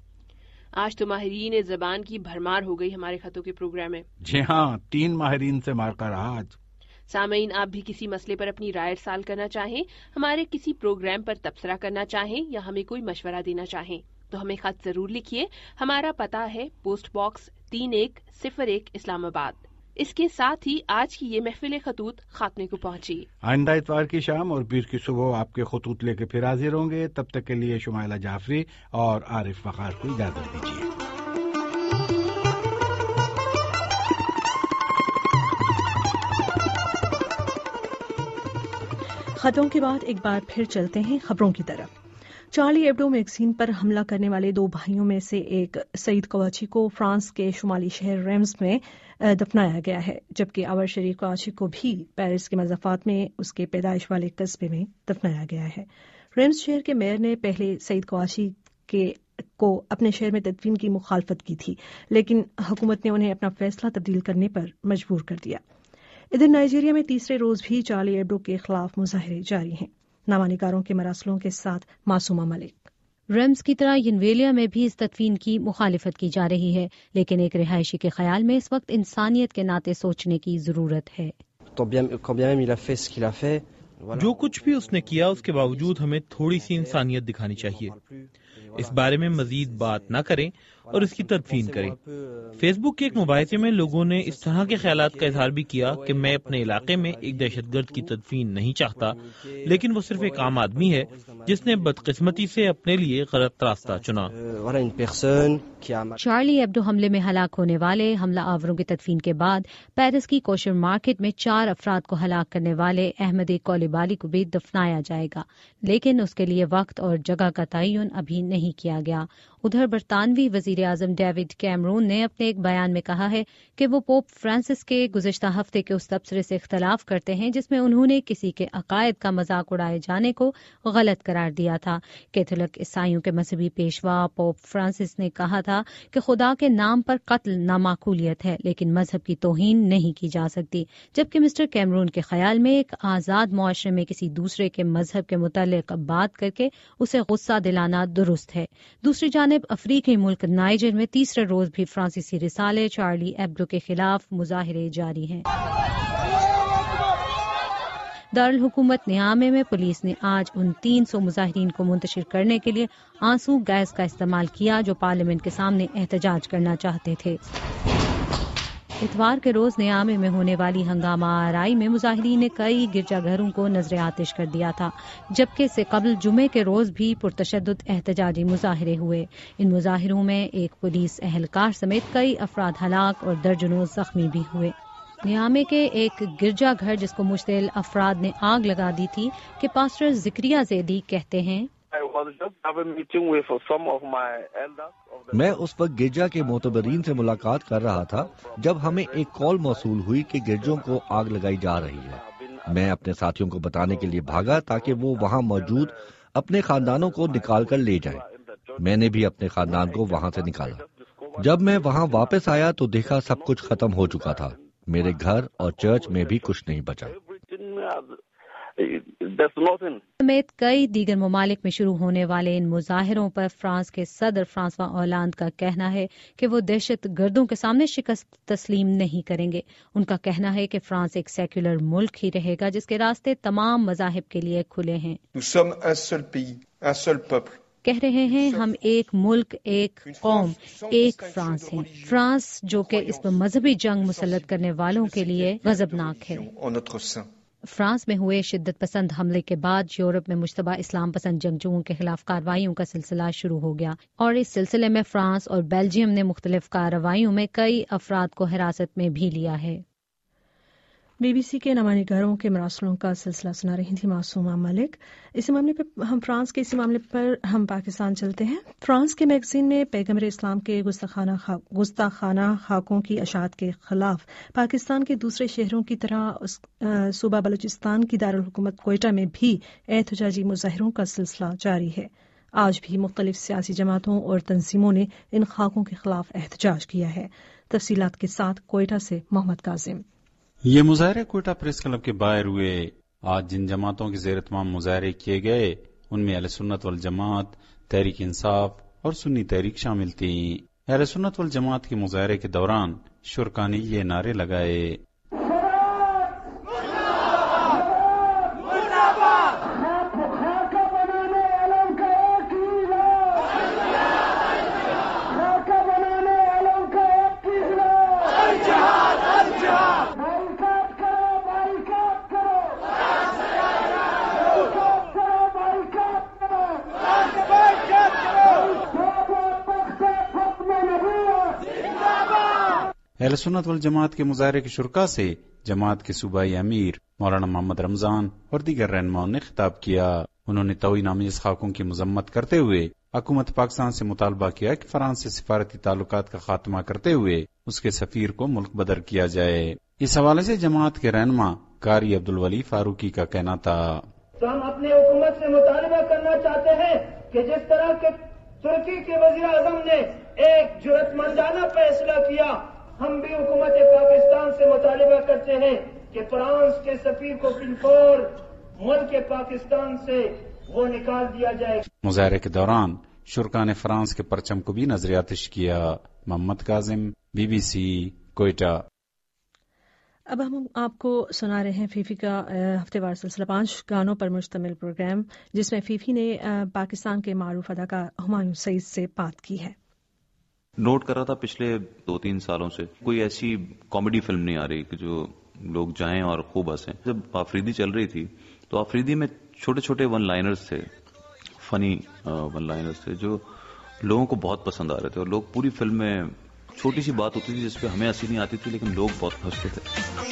آج تو ماہرین زبان کی بھرمار ہو گئی ہمارے خطوں کے پروگرام میں۔ جی ہاں، تین ماہرین سے مار کا رہا آج۔ سامعین، آپ بھی کسی مسئلے پر اپنی رائے ارسال کرنا چاہیں، ہمارے کسی پروگرام پر تبصرہ کرنا چاہیں یا ہمیں کوئی مشورہ دینا چاہیں تو ہمیں خط ضرور لکھیے۔ ہمارا پتہ ہے پوسٹ باکس تین ایک صفر ایک اسلام آباد۔ اس کے ساتھ ہی آج کی یہ محفل خطوط خاتمے کو پہنچی۔ آئندہ اتوار کی شام اور پیر کی صبح آپ کے خطوط لے کے پھر حاضر ہوں گے۔ تب تک کے لیے شمائلہ جعفری اور عارف وقار کو اجازت دیجیے۔ خطوں کے بعد ایک بار پھر چلتے ہیں خبروں کی طرف۔ چارلی ایبڈو میگزین پر حملہ کرنے والے دو بھائیوں میں سے ایک سعید قواچی کو فرانس کے شمالی شہر ریمز میں دفنایا گیا ہے، جبکہ اور شریف قواچی کو بھی پیرس کے مضافات میں اس کے پیدائش والے قصبے میں دفنایا گیا ہے۔ ریمز شہر کے میئر نے پہلے سعید قواچی کے کو اپنے شہر میں تدفین کی مخالفت کی تھی، لیکن حکومت نے انہیں اپنا فیصلہ تبدیل کرنے پر مجبور کر دیا۔ ادھر نائجیریا میں تیسرے روز بھی چارلی ایبڈو کے خلاف مظاہرے جاری ہیں۔ نامہ نگاروں کے مراسلوں کے ساتھ معصومہ ملک۔ ریمز کی طرح ینویلیا میں بھی اس تدفین کی مخالفت کی جا رہی ہے، لیکن ایک رہائشی کے خیال میں اس وقت انسانیت کے ناطے سوچنے کی ضرورت ہے۔ جو کچھ بھی اس نے کیا اس کے باوجود ہمیں تھوڑی سی انسانیت دکھانی چاہیے، اس بارے میں مزید بات نہ کریں اور اس کی تدفین کریں۔ فیس بک کے ایک مباحثے میں لوگوں نے اس طرح کے خیالات کا اظہار بھی کیا کہ میں اپنے علاقے میں ایک دہشت گرد کی تدفین نہیں چاہتا، لیکن وہ صرف ایک عام آدمی ہے جس نے بدقسمتی سے اپنے لیے غلط راستہ چنا۔ چارلی ایبڈو حملے میں ہلاک ہونے والے حملہ آوروں کی تدفین کے بعد پیرس کی کوشر مارکیٹ میں چار افراد کو ہلاک کرنے والے احمد کولیبالی کو بھی دفنایا جائے گا، لیکن اس کے لیے وقت اور جگہ کا تعین ابھی نہیں کیا گیا۔ ادھر برطانوی وزیر اعظم ڈیوڈ کیمرون نے اپنے ایک بیان میں کہا ہے کہ وہ پوپ فرانسس کے گزشتہ ہفتے کے اس تبصرے سے اختلاف کرتے ہیں جس میں انہوں نے کسی کے عقائد کا مذاق اڑائے جانے کو غلط قرار دیا تھا۔ کیتھولک عیسائیوں کے مذہبی پیشوا پوپ فرانسس نے کہا تھا کہ خدا کے نام پر قتل نامعقولیت ہے، لیکن مذہب کی توہین نہیں کی جا سکتی، جبکہ مسٹر کیمرون کے خیال میں ایک آزاد معاشرے میں کسی دوسرے کے مذہب کے متعلق بات کر کے اسے غصہ دلانا درست ہے۔ دوسری جانب افریقی ملک نائجر میں تیسرے روز بھی فرانسیسی رسالے چارلی ایبڈو کے خلاف مظاہرے جاری ہیں۔ دارالحکومت نیامے میں پولیس نے آج ان تین سو مظاہرین کو منتشر کرنے کے لیے آنسو گیس کا استعمال کیا جو پارلیمنٹ کے سامنے احتجاج کرنا چاہتے تھے۔ اتوار کے روز نیامے میں ہونے والی ہنگامہ آرائی میں مظاہرین نے کئی گرجا گھروں کو نذر آتش کر دیا تھا، جبکہ اس سے قبل جمعے کے روز بھی پرتشدد احتجاجی مظاہرے ہوئے۔ ان مظاہروں میں ایک پولیس اہلکار سمیت کئی افراد ہلاک اور درجنوں زخمی بھی ہوئے۔ نیامے کے ایک گرجا گھر جس کو مشتعل افراد نے آگ لگا دی تھی کہ پاسٹر زکریا زیدی کہتے ہیں، میں اس وقت گرجا کے معتبرین سے ملاقات کر رہا تھا جب ہمیں ایک کال موصول ہوئی کہ گرجوں کو آگ لگائی جا رہی ہے۔ میں اپنے ساتھیوں کو بتانے کے لیے بھاگا تاکہ وہ وہاں موجود اپنے خاندانوں کو نکال کر لے جائیں۔ میں نے بھی اپنے خاندان کو وہاں سے نکالا۔ جب میں وہاں واپس آیا تو دیکھا سب کچھ ختم ہو چکا تھا۔ میرے گھر اور چرچ میں بھی کچھ نہیں بچا۔ سمیت کئی دیگر ممالک میں شروع ہونے والے ان مظاہروں پر فرانس کے صدر فرانسوا اولاند کا کہنا ہے کہ وہ دہشت گردوں کے سامنے شکست تسلیم نہیں کریں گے۔ ان کا کہنا ہے کہ فرانس ایک سیکولر ملک ہی رہے گا جس کے راستے تمام مذاہب کے لیے کھلے ہیں۔ کہہ رہے ہیں ہم ایک ملک، ایک قوم، ایک فرانس ہیں۔ فرانس جو کہ اس پر مذہبی جنگ مسلط کرنے والوں کے لیے غضبناک ہے۔ فرانس میں ہوئے شدت پسند حملے کے بعد یورپ میں مشتبہ اسلام پسند جنگجوؤں کے خلاف کارروائیوں کا سلسلہ شروع ہو گیا، اور اس سلسلے میں فرانس اور بیلجیم نے مختلف کارروائیوں میں کئی افراد کو حراست میں بھی لیا ہے۔ بی بی سی کے نامہ نگاروں کے مراسلوں کا سلسلہ سنا رہی تھی معصومہ ملک۔ اسی معاملے پہ ہم فرانس کے اسی معاملے پر ہم پاکستان چلتے ہیں۔ فرانس کے میگزین میں پیغمبر اسلام کے گستاخانہ گستاخانہ خاکوں کی اشاعت کے خلاف پاکستان کے دوسرے شہروں کی طرح صوبہ بلوچستان کی دارالحکومت کوئٹہ میں بھی احتجاجی مظاہروں کا سلسلہ جاری ہے۔ آج بھی مختلف سیاسی جماعتوں اور تنظیموں نے ان خاکوں کے خلاف احتجاج کیا ہے۔ تفصیلات کے ساتھ کوئٹہ سے محمد کاظم۔ یہ مظاہرے کوئٹہ پریس کلب کے باہر ہوئے۔ آج جن جماعتوں کے زیر اہتمام مظاہرے کیے گئے ان میں اہل سنت والجماعت، تحریک انصاف اور سنی تحریک شامل تھی۔ اہل سنت والجماعت کے مظاہرے کے دوران شرکا نے یہ نعرے لگائے۔ اہل سنت والجماعت کے مظاہرے کے شرکا سے جماعت کے صوبائی امیر مولانا محمد رمضان اور دیگر رہنماؤں نے خطاب کیا۔ انہوں نے توہین آمیز خاکوں کی مذمت کرتے ہوئے حکومت پاکستان سے مطالبہ کیا کہ فرانس سے سفارتی تعلقات کا خاتمہ کرتے ہوئے اس کے سفیر کو ملک بدر کیا جائے۔ اس حوالے سے جماعت کے رہنما قاری عبدالولی فاروقی کا کہنا تھا، تو ہم اپنی حکومت سے مطالبہ کرنا چاہتے ہیں کہ جس طرح کے ترکی کے وزیر اعظم نے ایک جرأت مندانہ فیصلہ کیا، ہم بھی حکومت پاکستان سے مطالبہ کرتے ہیں کہ فرانس کے سفیر کو بالفور ملک پاکستان سے وہ نکال دیا جائے۔ مظاہرے کے دوران شرکا نے فرانس کے پرچم کو بھی نظر آتش کیا۔ Muhammad Kazim, B B C, Quetta. اب ہم آپ کو سنا رہے ہیں فیفی کا ہفتے وار سلسلہ پانچ گانوں پر مشتمل پروگرام، جس میں فیفی نے پاکستان کے معروف اداکار ہمایوں سعید سے بات کی ہے۔ نوٹ کر رہا تھا پچھلے دو تین سالوں سے کوئی ایسی کامیڈی فلم نہیں آ رہی کہ جو لوگ جائیں اور خوب ہنسیں۔ جب آفریدی چل رہی تھی تو آفریدی میں چھوٹے چھوٹے ون لائنرز تھے، فنی ون لائنرز تھے جو لوگوں کو بہت پسند آ رہے تھے، اور لوگ پوری فلم میں چھوٹی سی بات ہوتی تھی جس پہ ہمیں ہنسی نہیں آتی تھی لیکن لوگ بہت ہنستے تھے۔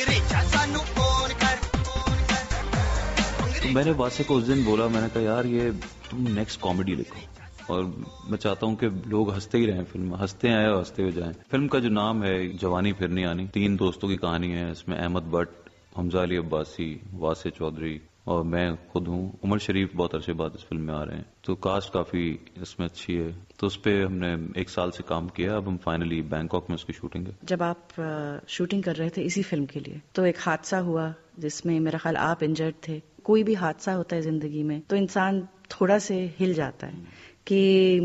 تو میں نے واسع کو اس دن بولا، میں نے کہا یار یہ تم نیکسٹ کامیڈی لکھو، اور میں چاہتا ہوں کہ لوگ ہنستے ہی رہیں، فلم ہنستے آئے اور ہنستے ہوئے جائیں۔ فلم کا جو نام ہے جوانی پھر نہیں آنی، تین دوستوں کی کہانی ہے۔ اس میں احمد بٹ، حمزہ علی عباسی، واسع چودھری اور میں خود ہوں۔ عمر شریف بہت عرصے بعد اس فلم میں آ رہے ہیں، تو کاسٹ کافی اس میں اچھی ہے۔ تو اس پہ ہم نے ایک سال سے کام کیا، اب ہم فائنلی بینکاک میں اس کی شوٹنگ ہے۔ جب آپ شوٹنگ کر رہے تھے اسی فلم کے لیے تو ایک حادثہ ہوا جس میں میرا خیال آپ انجرڈ تھے۔ کوئی بھی حادثہ ہوتا ہے زندگی میں تو انسان تھوڑا سے ہل جاتا ہے کہ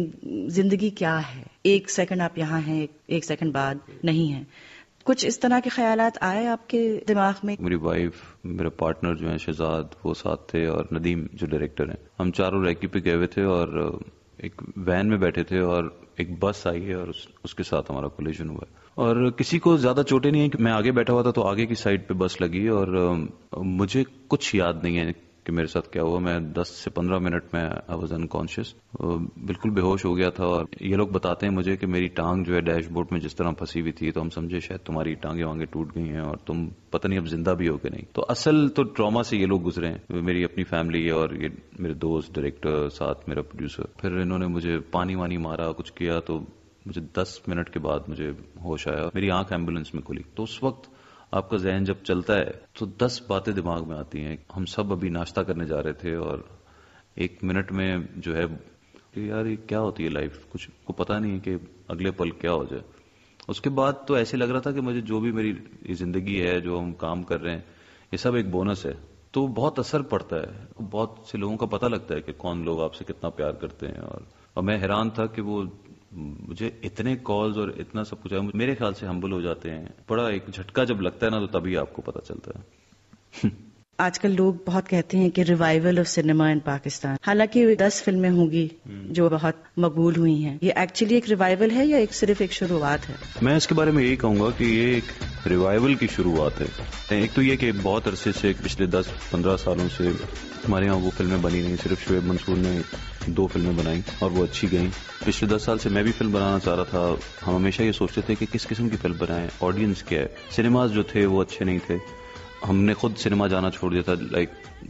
زندگی کیا ہے، ایک سیکنڈ آپ یہاں ہیں، ایک سیکنڈ بعد نہیں ہیں۔ کچھ اس طرح کے خیالات آئے آپ کے دماغ میں؟ میری وائف، میرے پارٹنر جو ہیں شہزاد، وہ ساتھ تھے، اور ندیم جو ڈائریکٹر ہیں، ہم چاروں ریکی پہ گئے ہوئے تھے اور ایک وین میں بیٹھے تھے اور ایک بس آئی ہے اور اس, اس کے ساتھ ہمارا کولیشن ہوا ہے، اور کسی کو زیادہ چوٹیں نہیں ہیں کہ میں آگے بیٹھا ہوا تھا تو آگے کی سائڈ پہ بس لگی، اور مجھے کچھ یاد نہیں ہے کہ میرے ساتھ کیا ہوا۔ میں دس سے پندرہ منٹ میں آئی واز انکانشیس، بالکل بے ہوش ہو گیا تھا، اور یہ لوگ بتاتے ہیں مجھے کہ میری ٹانگ جو ہے ڈیش بورڈ میں جس طرح پھنسی ہوئی تھی تو ہم سمجھے شاید تمہاری ٹانگیں وانگیں ٹوٹ گئی ہیں اور تم پتہ نہیں اب زندہ بھی ہو کہ نہیں۔ تو اصل تو ٹراما سے یہ لوگ گزرے ہیں، میری اپنی فیملی اور یہ میرے دوست، ڈائریکٹر، ساتھ میرا پروڈیوسر۔ پھر انہوں نے مجھے پانی وانی مارا، کچھ کیا، تو مجھے دس منٹ کے بعد مجھے ہوش آیا، میری آنکھ ایمبولینس میں کھلی۔ تو اس وقت آپ کا ذہن جب چلتا ہے تو دس باتیں دماغ میں آتی ہیں۔ ہم سب ابھی ناشتہ کرنے جا رہے تھے اور ایک منٹ میں جو ہے یار یہ کیا ہوتی ہے لائف، کچھ کو پتا نہیں ہے کہ اگلے پل کیا ہو جائے۔ اس کے بعد تو ایسے لگ رہا تھا کہ مجھے جو بھی میری زندگی ہے، جو ہم کام کر رہے ہیں، یہ سب ایک بونس ہے۔ تو بہت اثر پڑتا ہے، بہت سے لوگوں کا پتہ لگتا ہے کہ کون لوگ آپ سے کتنا پیار کرتے ہیں، اور, اور میں حیران تھا کہ وہ مجھے اتنے کالز اور اتنا سب کچھ ہے، میرے خیال سے ہمبل ہو جاتے ہیں۔ بڑا ایک جھٹکا جب لگتا ہے نا تو تبھی آپ کو پتہ چلتا ہے۔ آج کل لوگ بہت کہتے ہیں کہ revival of cinema in Pakistan, حالانکہ دس فلمیں ہوں گی جو بہت مقبول ہوئی ہیں، یہ ایکچولی ایک ریوائول ہے یا ایک صرف ایک شروعات ہے؟ میں اس کے بارے میں یہی کہوں گا کہ یہ ایک ریوائول کی شروعات ہے۔ ایک تو یہ کہ بہت عرصے سے پچھلے دس پندرہ سالوں سے ہمارے یہاں وہ فلمیں بنی نہیں، صرف شعیب منصور نے دو فلمیں بنائی اور وہ اچھی گئیں۔ پچھلے دس سال سے میں بھی فلم بنانا چاہ رہا تھا، ہم ہمیشہ یہ سوچتے تھے کہ کس قسم کی فلم بنائیں، آڈینس کیا ہے۔ سنیماز جو تھے وہ اچھے نہیں تھے، ہم نے خود سنیما جانا چھوڑ دیا تھا، لائک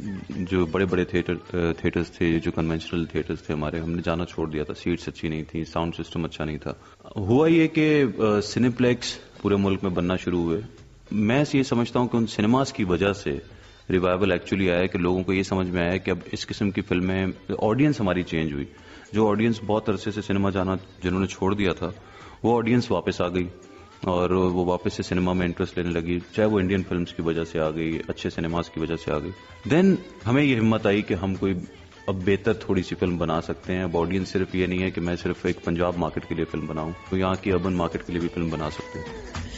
جو بڑے بڑے تھیٹر تھیٹرز تھے، جو کنونشنل تھیٹرز تھے ہمارے، ہم نے جانا چھوڑ دیا تھا، سیٹس اچھی نہیں تھی، ساؤنڈ سسٹم اچھا نہیں تھا۔ ہوا یہ کہ سنی پلیکس پورے ملک میں بننا شروع ہوئے۔ میں یہ سمجھتا ہوں کہ ان سنیماز کی وجہ سے ریوائول ایکچولی آیا کہ لوگوں کو یہ سمجھ میں آیا کہ اب اس قسم کی فلمیں، آڈینس ہماری چینج ہوئی۔ جو آڈینس بہت عرصے سے سنیما جانا جنہوں نے چھوڑ دیا تھا، وہ آڈینس واپس آ گئی اور وہ واپس سے سنیما میں انٹرسٹ لینے لگی، چاہے وہ انڈین فلمز کی وجہ سے آ گئی، اچھے سنیماز کی وجہ سے آ گئی۔ دین ہمیں یہ ہمت آئی کہ ہم کوئی اب بہتر تھوڑی سی فلم بنا سکتے ہیں۔ اب آڈینس صرف یہ نہیں ہے کہ میں صرف ایک پنجاب مارکیٹ کے لیے فلم بناؤں، تو یہاں کی اربن مارکیٹ کے لیے بھی فلم بنا سکتے ہیں۔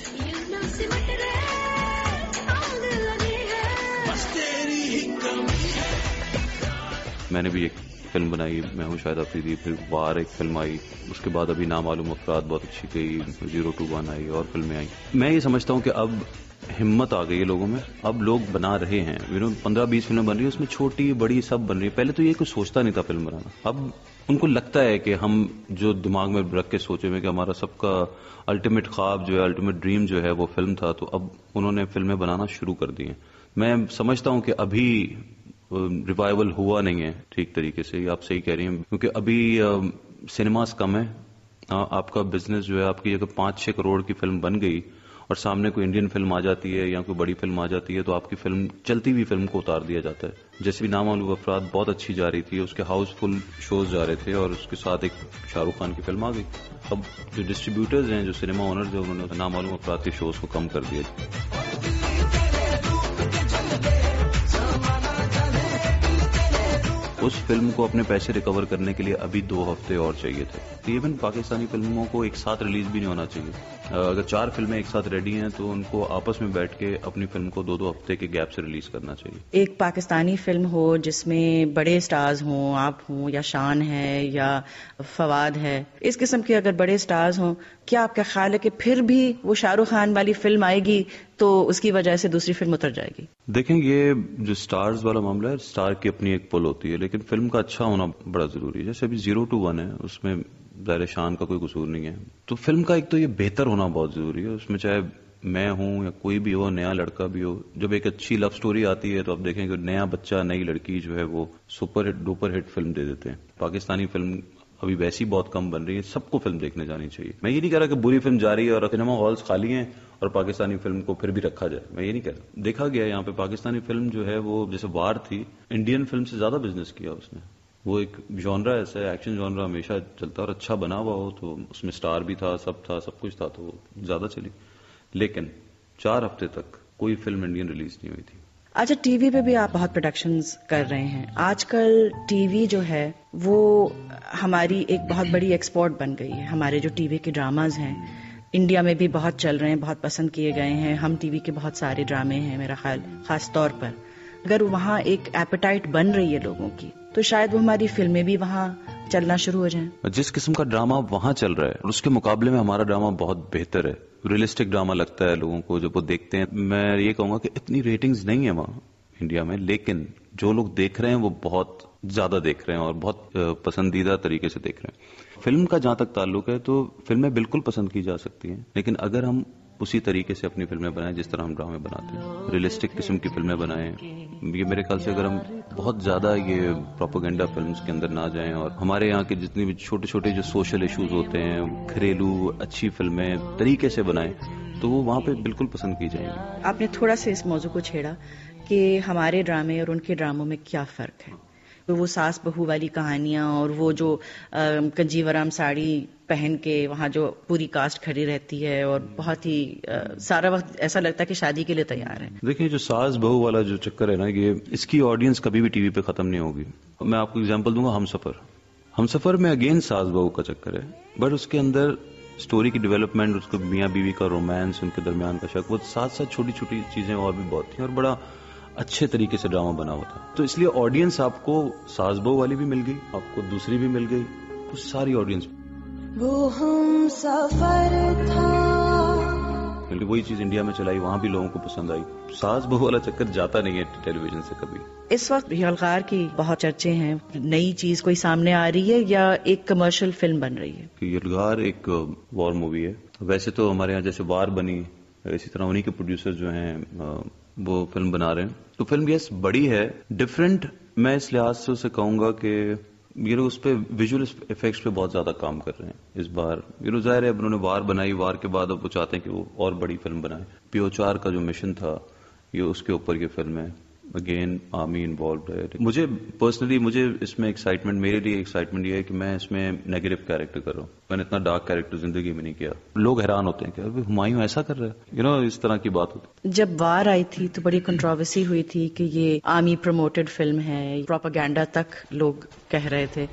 میں نے بھی ایک فلم بنائی، میں ہوں شاہد آفریدی، پھر وار ایک فلم آئی، اس کے بعد ابھی نامعلوم افراد بہت اچھی گئی، زیرو ٹو ون آئی اور فلمیں آئی۔ میں یہ سمجھتا ہوں کہ اب ہمت آ گئی ہے لوگوں میں، اب لوگ بنا رہے ہیں، پندرہ بیس فلمیں بن رہی ہیں، اس میں چھوٹی بڑی سب بن رہی ہے۔ پہلے تو یہ کوئی سوچتا نہیں تھا فلم بنانا، اب ان کو لگتا ہے کہ ہم جو دماغ میں رکھ کے سوچے ہوئے کہ ہمارا سب کا الٹیمیٹ خواب جو ہے، الٹیمیٹ ڈریم جو ہے وہ فلم تھا، تو اب انہوں نے فلمیں بنانا شروع کر دی ہیں۔ میں سمجھتا ہوں کہ ابھی ریوائول ہوا نہیں ہے ٹھیک طریقے سے، یہ آپ صحیح کہہ رہی ہیں، کیونکہ ابھی سنیماز کم ہے۔ آپ کا بزنس جو ہے، آپ کی اگر پانچ چھ کروڑ کی فلم بن گئی اور سامنے کوئی انڈین فلم آ جاتی ہے یا کوئی بڑی فلم آ جاتی ہے تو آپ کی فلم، چلتی ہوئی فلم کو اتار دیا جاتا ہے۔ جیسے بھی نامعلوم افراد بہت اچھی جا رہی تھی، اس کے ہاؤس فل شوز جا رہے تھے اور اس کے ساتھ ایک شاہ رخ خان کی فلم آ گئی۔ اب جو ڈسٹریبیوٹرز ہیں، جو سنیما اونرز ہیں، انہوں نے نامعلوم افراد کے شوز کو کم کر دیا۔ اس فلم کو اپنے پیسے ریکور کرنے کے لیے ابھی دو ہفتے اور چاہیے تھے. ایون پاکستانی فلموں کو ایک ساتھ ریلیز بھی نہیں ہونا چاہیے. اگر چار فلمیں ایک ساتھ ریڈی ہیں تو ان کو آپس میں بیٹھ کے اپنی فلم کو دو دو ہفتے کے گیپ سے ریلیز کرنا چاہیے. ایک پاکستانی فلم ہو جس میں بڑے سٹارز ہوں، آپ ہوں یا شان ہے یا فواد ہے، اس قسم کے اگر بڑے سٹارز ہوں، کیا آپ کا خیال ہے کہ پھر بھی وہ شاہ رخ خان والی فلم آئے گی تو اس کی وجہ سے دوسری فلم اتر جائے گی؟ دیکھیں، یہ جو سٹارز والا معاملہ ہے، سٹار کی اپنی ایک پل ہوتی ہے، لیکن فلم کا اچھا ہونا بڑا ضروری ہے. جیسے ابھی زیرو ٹو ون ہے، اس میں ظاہر شان کا کوئی قصور نہیں ہے، تو فلم کا ایک تو یہ بہتر ہونا بہت ضروری ہے. اس میں چاہے میں ہوں یا کوئی بھی ہو، نیا لڑکا بھی ہو، جب ایک اچھی لو سٹوری آتی ہے تو آپ دیکھیں کہ نیا بچہ، نئی لڑکی جو ہے وہ super hit duper hit film دے دیتے ہیں. پاکستانی فلم ابھی ویسی بہت کم بن رہی ہے، سب کو فلم دیکھنے جانی چاہیے. میں یہ نہیں کہہ رہا کہ بری فلم جا رہی ہے اور سنیما ہالز خالی ہیں اور پاکستانی فلم کو پھر بھی رکھا جائے، میں یہ نہیں کہہ رہا. دیکھا گیا یہاں پہ پاکستانی فلم جو ہے وہ جیسے وار تھی، انڈین فلم سے زیادہ بزنس کیا اس نے. وہ ایک جانرا ایسا ہے، ایکشن جانرا ہمیشہ چلتا ہے اور اچھا بنا ہوا ہو تو اس میں سٹار بھی تھا، سب تھا، سب کچھ تھا، تو وہ زیادہ چلی. لیکن چار ہفتے تک کوئی فلم انڈین ریلیز نہیں ہوئی تھی. اچھا، ٹی وی پہ بھی آپ بہت پروڈکشنز کر رہے ہیں. آج کل ٹی وی جو ہے وہ ہماری ایک بہت بڑی ایکسپورٹ بن گئی ہے. ہمارے جو ٹی وی کے ڈراماز ہیں انڈیا میں بھی بہت چل رہے ہیں، بہت پسند کیے گئے ہیں. ہم ٹی وی کے بہت سارے ڈرامے ہیں میرا خیال، خاص طور پر اگر وہاں ایک ایپیٹائٹ بن رہی ہے لوگوں کی تو شاید وہ ہماری فلمیں بھی وہاں چلنا شروع ہو جائیں. جس قسم کا ڈرامہ وہاں چل رہا ہے اس کے مقابلے میں ہمارا ڈرامہ بہت بہتر ہے. ریئلسٹک ڈرامہ لگتا ہے لوگوں کو جب وہ دیکھتے ہیں. میں یہ کہوں گا کہ اتنی ریٹنگز نہیں ہے وہاں انڈیا میں، لیکن جو لوگ دیکھ رہے ہیں وہ بہت زیادہ دیکھ رہے ہیں اور بہت پسندیدہ طریقے سے دیکھ رہے ہیں. فلم کا جہاں تک تعلق ہے تو فلمیں بالکل پسند کی جا سکتی ہیں، لیکن اگر ہم اسی طریقے سے اپنی فلمیں بنائیں جس طرح ہم ڈرامے بناتے ہیں، ریئلسٹک قسم کی فلمیں بنائیں. یہ میرے خیال سے اگر ہم بہت زیادہ یہ پروپیگنڈا فلمز کے اندر نہ جائیں اور ہمارے یہاں کے جتنے بھی چھوٹے چھوٹے جو سوشل ایشوز ہوتے ہیں، گھریلو اچھی فلمیں طریقے سے بنائیں تو وہ وہاں پہ بالکل پسند کی جائیں گی. آپ نے تھوڑا سا اس موضوع کو چھیڑا کہ ہمارے ڈرامے اور ان کے ڈراموں میں کیا فرق ہے. وہ ساس بہو والی کہانیاں اور وہ جو کنجیورام ساڑی پہن کے وہاں جو پوری کاسٹ کھڑی رہتی ہے اور بہت ہی سارا وقت ایسا لگتا ہے کہ شادی کے لیے تیار ہے. دیکھیں، جو ساس بہو والا جو چکر ہے نا، یہ اس کی آڈینس کبھی بھی ٹی وی پہ ختم نہیں ہوگی. میں آپ کو اگزامپل دوں گا، ہم سفر ہم سفر میں اگین ساس بہو کا چکر ہے، بٹ اس کے اندر اسٹوری کی ڈیولپمنٹ، اس کو میاں بیوی کا رومانس، ان کے درمیان کا شک، وہ ساتھ ساتھ چھوٹی چھوٹی چیزیں اور بھی بہت تھیں اور بڑا اچھے طریقے سے ڈرامہ بنا ہوا تھا. تو اس لیے آڈینس آپ کو ساس بہو والی بھی مل گئی، آپ کو دوسری بھی مل گئی، تو ساری آڈینس وہ ہم سفر تھا. بلکہ وہی چیز انڈیا میں چلائی، وہاں بھی لوگوں کو پسند آئی. ساس بہو والا چکر جاتا نہیں ہے ٹیلی ویژن سے کبھی. اس وقت یلغار کی بہت چرچے ہیں، نئی چیز کوئی سامنے آ رہی ہے یا ایک کمرشل فلم بن رہی ہے؟ یلغار ایک وار مووی ہے. ویسے تو ہمارے یہاں جیسے وار بنی، اسی طرح انہی کے پروڈیوسر جو ہیں وہ فلم بنا رہے ہیں. تو فلم یس بڑی ہے، ڈفرینٹ. میں اس لحاظ سے اسے کہوں گا کہ یہ لوگ اس پہ ویژول افیکٹس پہ بہت زیادہ کام کر رہے ہیں اس بار. یہ لوگ ظاہر ہے اب انہوں نے وار بنائی، وار کے بعد اب وہ چاہتے ہیں کہ وہ اور بڑی فلم بنائیں. پی او چار کا جو مشن تھا یہ اس کے اوپر یہ فلم ہے. اگین آرمی انوالوڈ ہے. مجھے پرسنلی مجھے اس میں ایکسائٹمنٹ، میرے لیے ایکسائٹمنٹ یہ ہے کہ میں اس میں نیگیٹو کیریکٹر کر رہا ہوں. میں نے اتنا ڈارک کیریکٹر زندگی میں نہیں کیا. لوگ حیران ہوتے ہیں کہ ابھی ہمایوں ایسا کر رہا ہے، یو نو اس طرح کی بات ہوتی. جب وار آئی تھی تو بڑی کنٹروورسی ہوئی تھی کہ یہ آرمی پروموٹڈ فلم ہے، پروپیگنڈا تک لوگ کہہ رہے تھے.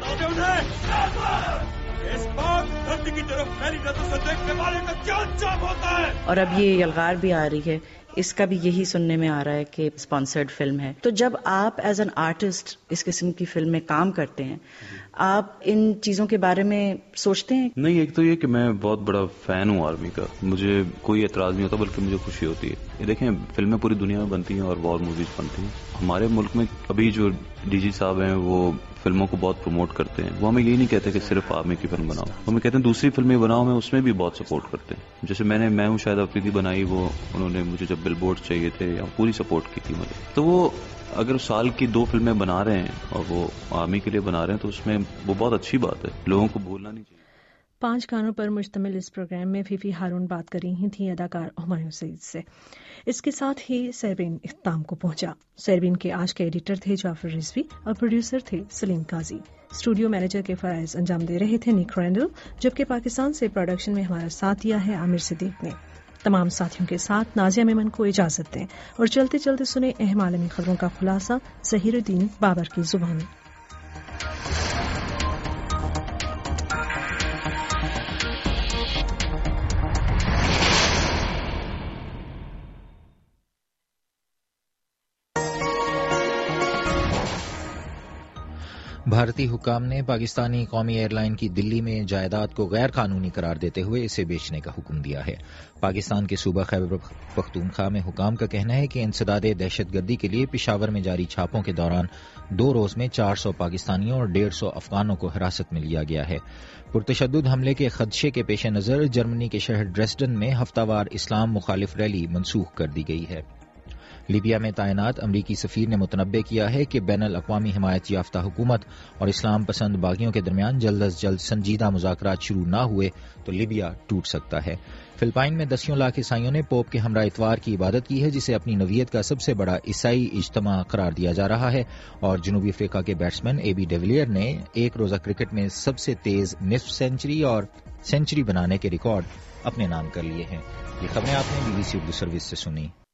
اور اب یہ یلغار بھی آ رہی ہے، اس کا بھی یہی سننے میں آ رہا ہے کہ اسپانسرڈ فلم ہے. تو جب آپ ایز این آرٹسٹ اس قسم کی فلم میں کام کرتے ہیں، آپ ان چیزوں کے بارے میں سوچتے ہیں؟ نہیں، ایک تو یہ کہ میں بہت بڑا فین ہوں آرمی کا، مجھے کوئی اعتراض نہیں ہوتا بلکہ مجھے خوشی ہوتی ہے. یہ دیکھیں، فلمیں پوری دنیا میں بنتی ہیں اور وار موویز بنتی ہیں. ہمارے ملک میں ابھی جو ڈی جی صاحب ہیں وہ فلموں کو بہت پروموٹ کرتے ہیں. وہ ہمیں یہی نہیں کہتے کہ صرف آرمی کی فلم بناؤ، ہمیں کہتے ہیں دوسری فلمیں بناؤ. میں اس میں بھی بہت سپورٹ کرتے ہیں. جیسے میں نے میں ہوں شاید افریدی بنائی، وہ انہوں نے مجھے جب بل بورڈ چاہیے تھے یا پوری سپورٹ کی تھی مجھے. تو وہ اگر سال کی دو فلمیں بنا رہے ہیں اور وہ آرمی کے لیے بنا رہے ہیں تو اس میں وہ بہت اچھی بات ہے. لوگوں کو بھولنا نہیں چاہیے. پانچ گانوں پر مشتمل اس پروگرام میں فیفی ہارون بات کر رہی تھیں اداکار ہمایوں سعید سے. اس کے ساتھ ہی سیربین اختتام کو پہنچا. سیربین کے آج کے ایڈیٹر تھے جعفر رضوی اور پروڈیوسر تھے سلیم قاضی. اسٹوڈیو مینیجر کے فرائض انجام دے رہے تھے نک رینڈل، جبکہ پاکستان سے پروڈکشن میں ہمارا ساتھ دیا ہے عامر صدیق نے. تمام ساتھیوں کے ساتھ نازیہ میمن کو اجازت دیں اور چلتے چلتے سنیں اہم عالمی خبروں کا خلاصہ ظہیر الدین بابر کی زبان. بھارتی حکام نے پاکستانی قومی ایئر لائن کی دلی میں جائیداد کو غیر قانونی قرار دیتے ہوئے اسے بیچنے کا حکم دیا ہے. پاکستان کے صوبہ خیبر پختونخوا میں حکام کا کہنا ہے کہ انسداد دہشت گردی کے لیے پشاور میں جاری چھاپوں کے دوران دو روز میں چار سو پاکستانیوں اور ڈیڑھ سو افغانوں کو حراست میں لیا گیا ہے. پرتشدد حملے کے خدشے کے پیش نظر جرمنی کے شہر ڈریسڈن میں ہفتہ وار اسلام مخالف ریلی منسوخ کر دی گئی ہے. لیبیا میں تعینات امریکی سفیر نے متنبع کیا ہے کہ بین الاقوامی حمایت یافتہ حکومت اور اسلام پسند باغیوں کے درمیان جلد از جلد سنجیدہ مذاکرات شروع نہ ہوئے تو لیبیا ٹوٹ سکتا ہے. فلپائن میں دسیوں لاکھ عیسائیوں نے پوپ کے ہمراہ اتوار کی عبادت کی ہے جسے اپنی نوعیت کا سب سے بڑا عیسائی اجتماع قرار دیا جا رہا ہے. اور جنوبی افریقہ کے بیٹسمین اے بی ڈیویلیئر نے ایک روزہ کرکٹ میں سب سے تیز نصف سینچری اور سینچری بنانے کے ریکارڈ اپنے نام کر لیے ہیں. یہ خبریں آپ نے B B C Urdu service سے سنی.